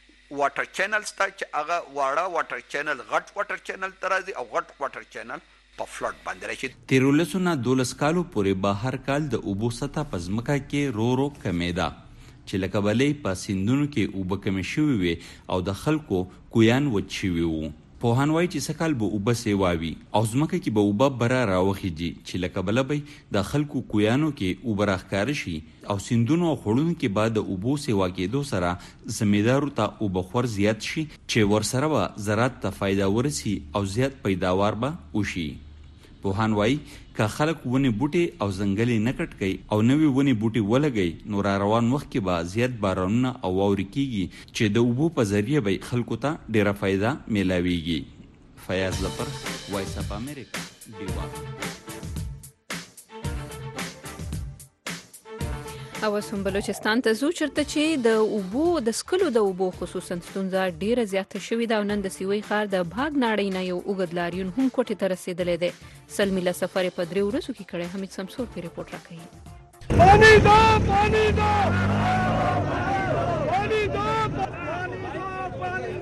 واټر چینلز ته چې هغه واړه واټر چینل غټ واټر چینل ته راځي او غټ واټر چینل په فلوټ باندې راشي. تیر ولسو نه دولس کالو پورې به هر کال د اوبو سطح په ځمکه کې رو رو کمیده، چې له کبلې په سیندونو کې اوبه کمې شوې وې او د خلکو کویان وچ شوي وو. پوهان وایي چې سکال به اوبه سیوا وي او ځمکه کې به اوبه بره راوخیږي، چې له کبله به د خلکو کویانو کې اوبه راښکاره شي او سیندونو او خوړونو کې به د اوبو سیوا کېدو سره زمیندارو ته اوبه خور زیات شي، چې ورسره به زراعت ته فایده ورسي او زیات پیداوار به وشي. پوهان وایي که خلک ونې بوټي او ځنګلې نه کټ کوي او نوې ونې بوټي ولګوي نو را روان وخت کې به زیات بارانونه او واورې کیږي چې د اوبو په ذریعه به خلکو ته ډېره فایده میلاویږي. فیاض ظفر، وایس اف امریکا، ډیوا. او سم بلوچستان ته زو چرته چې د اوبو د سکلو د اوبو خصوصا ستونزه ډیره زیاته شوې ده او نن د سیوی خار د بھاګ ناړۍ نه یو اوږد لاریون هم کوټې ته رسیدلې ده. سلمی له سفر په درې ورځو کې کړی. حمید سمسور په ریپورت راکوي. پانی دا پانی دا پانی دا پانی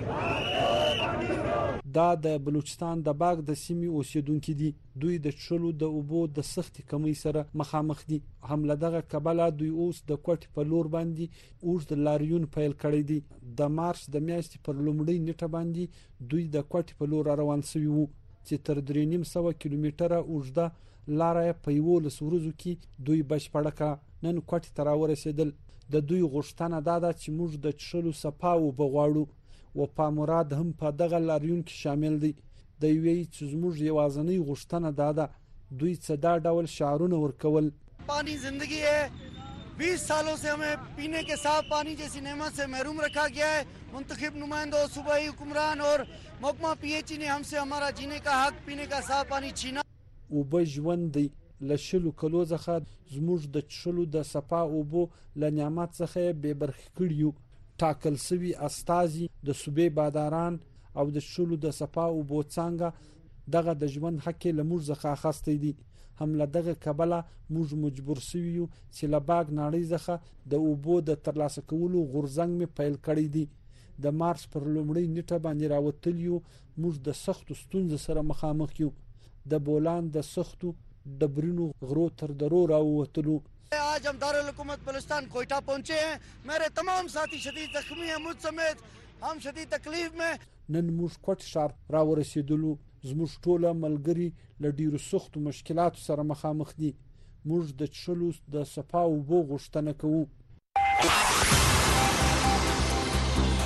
دا دا د بلوچستان د باغ د سیمې اوسیدونکو دي. دوی د چلو د اوبو د سختي کمی سره مخامخ دي. هم لدغه کبله دوی اوس د کوټ په لور باندې اوس د لاریون پیل کړی دي. د مارچ د میاشتې پر لومړۍ نیټه باندې دوی د کوټ په لور روان شوي وو چې تر درې نیم سوه کیلومتره اوږده لاره په یولس ورځو کې دوی بشپړه کړه. نن کوټ ته راورسېدل. د دوی غوښتنه دا ده چې موږ د چلو صفا اوبه غواړو و په مراد هم په دغه لاریون کې شامل دي. د یوې چې زموږ یوازنۍ غوښتنه دا ده دوی څه دا ډول شعارونه ورکول. پانی زندگی ہے، بیس سالوں سے ہمیں پینے کے صاف پانی جیسی نعمت سے محروم رکھا گیا ہے. منتخب نمائندوں، صوبائی حکمران اور محکمہ پی ایچ ای نے ہم سے ہمارا جینے کا حق، پینے کا صاف پانی چھینا. اوبه ژوند دی. له شلو کلو څخه زموږ د چلو د صفا اوبو له نعمت څخه بې برخې کړیو. ټاکل شوي استازي د صوبې باداران او د شلو د صفا اوبو څنګه دغه د ژوند حق له موږ څخه اخیستی دي. هم له دغه کبله موږ مجبور شوي یو چې له باغ ناړۍ څخه د اوبو د ترلاسه کولو غورځنګ مې پیل کړی دی. د مارس پر لومړۍ نیټه باندې راوتلیو موږ د سختو ستونزو سره مخامخ یو د بولان د سختو ډبرینو غرو تر درو راووتلو आज हम दारुल-हुकूमत बलूचिस्तान कोयटा पहुंचे हैं मेरे तमाम साथी शदीद जख्मी हैं मुझ समेत हम शदीद तकलीफ में نن موږ کوټ شار راورسېدلو زموږ ټوله ملګری له ډیرو سختو مشکلاتو سره مخامخ دي موږ د چلو د صفا او بو غوښتنه کوو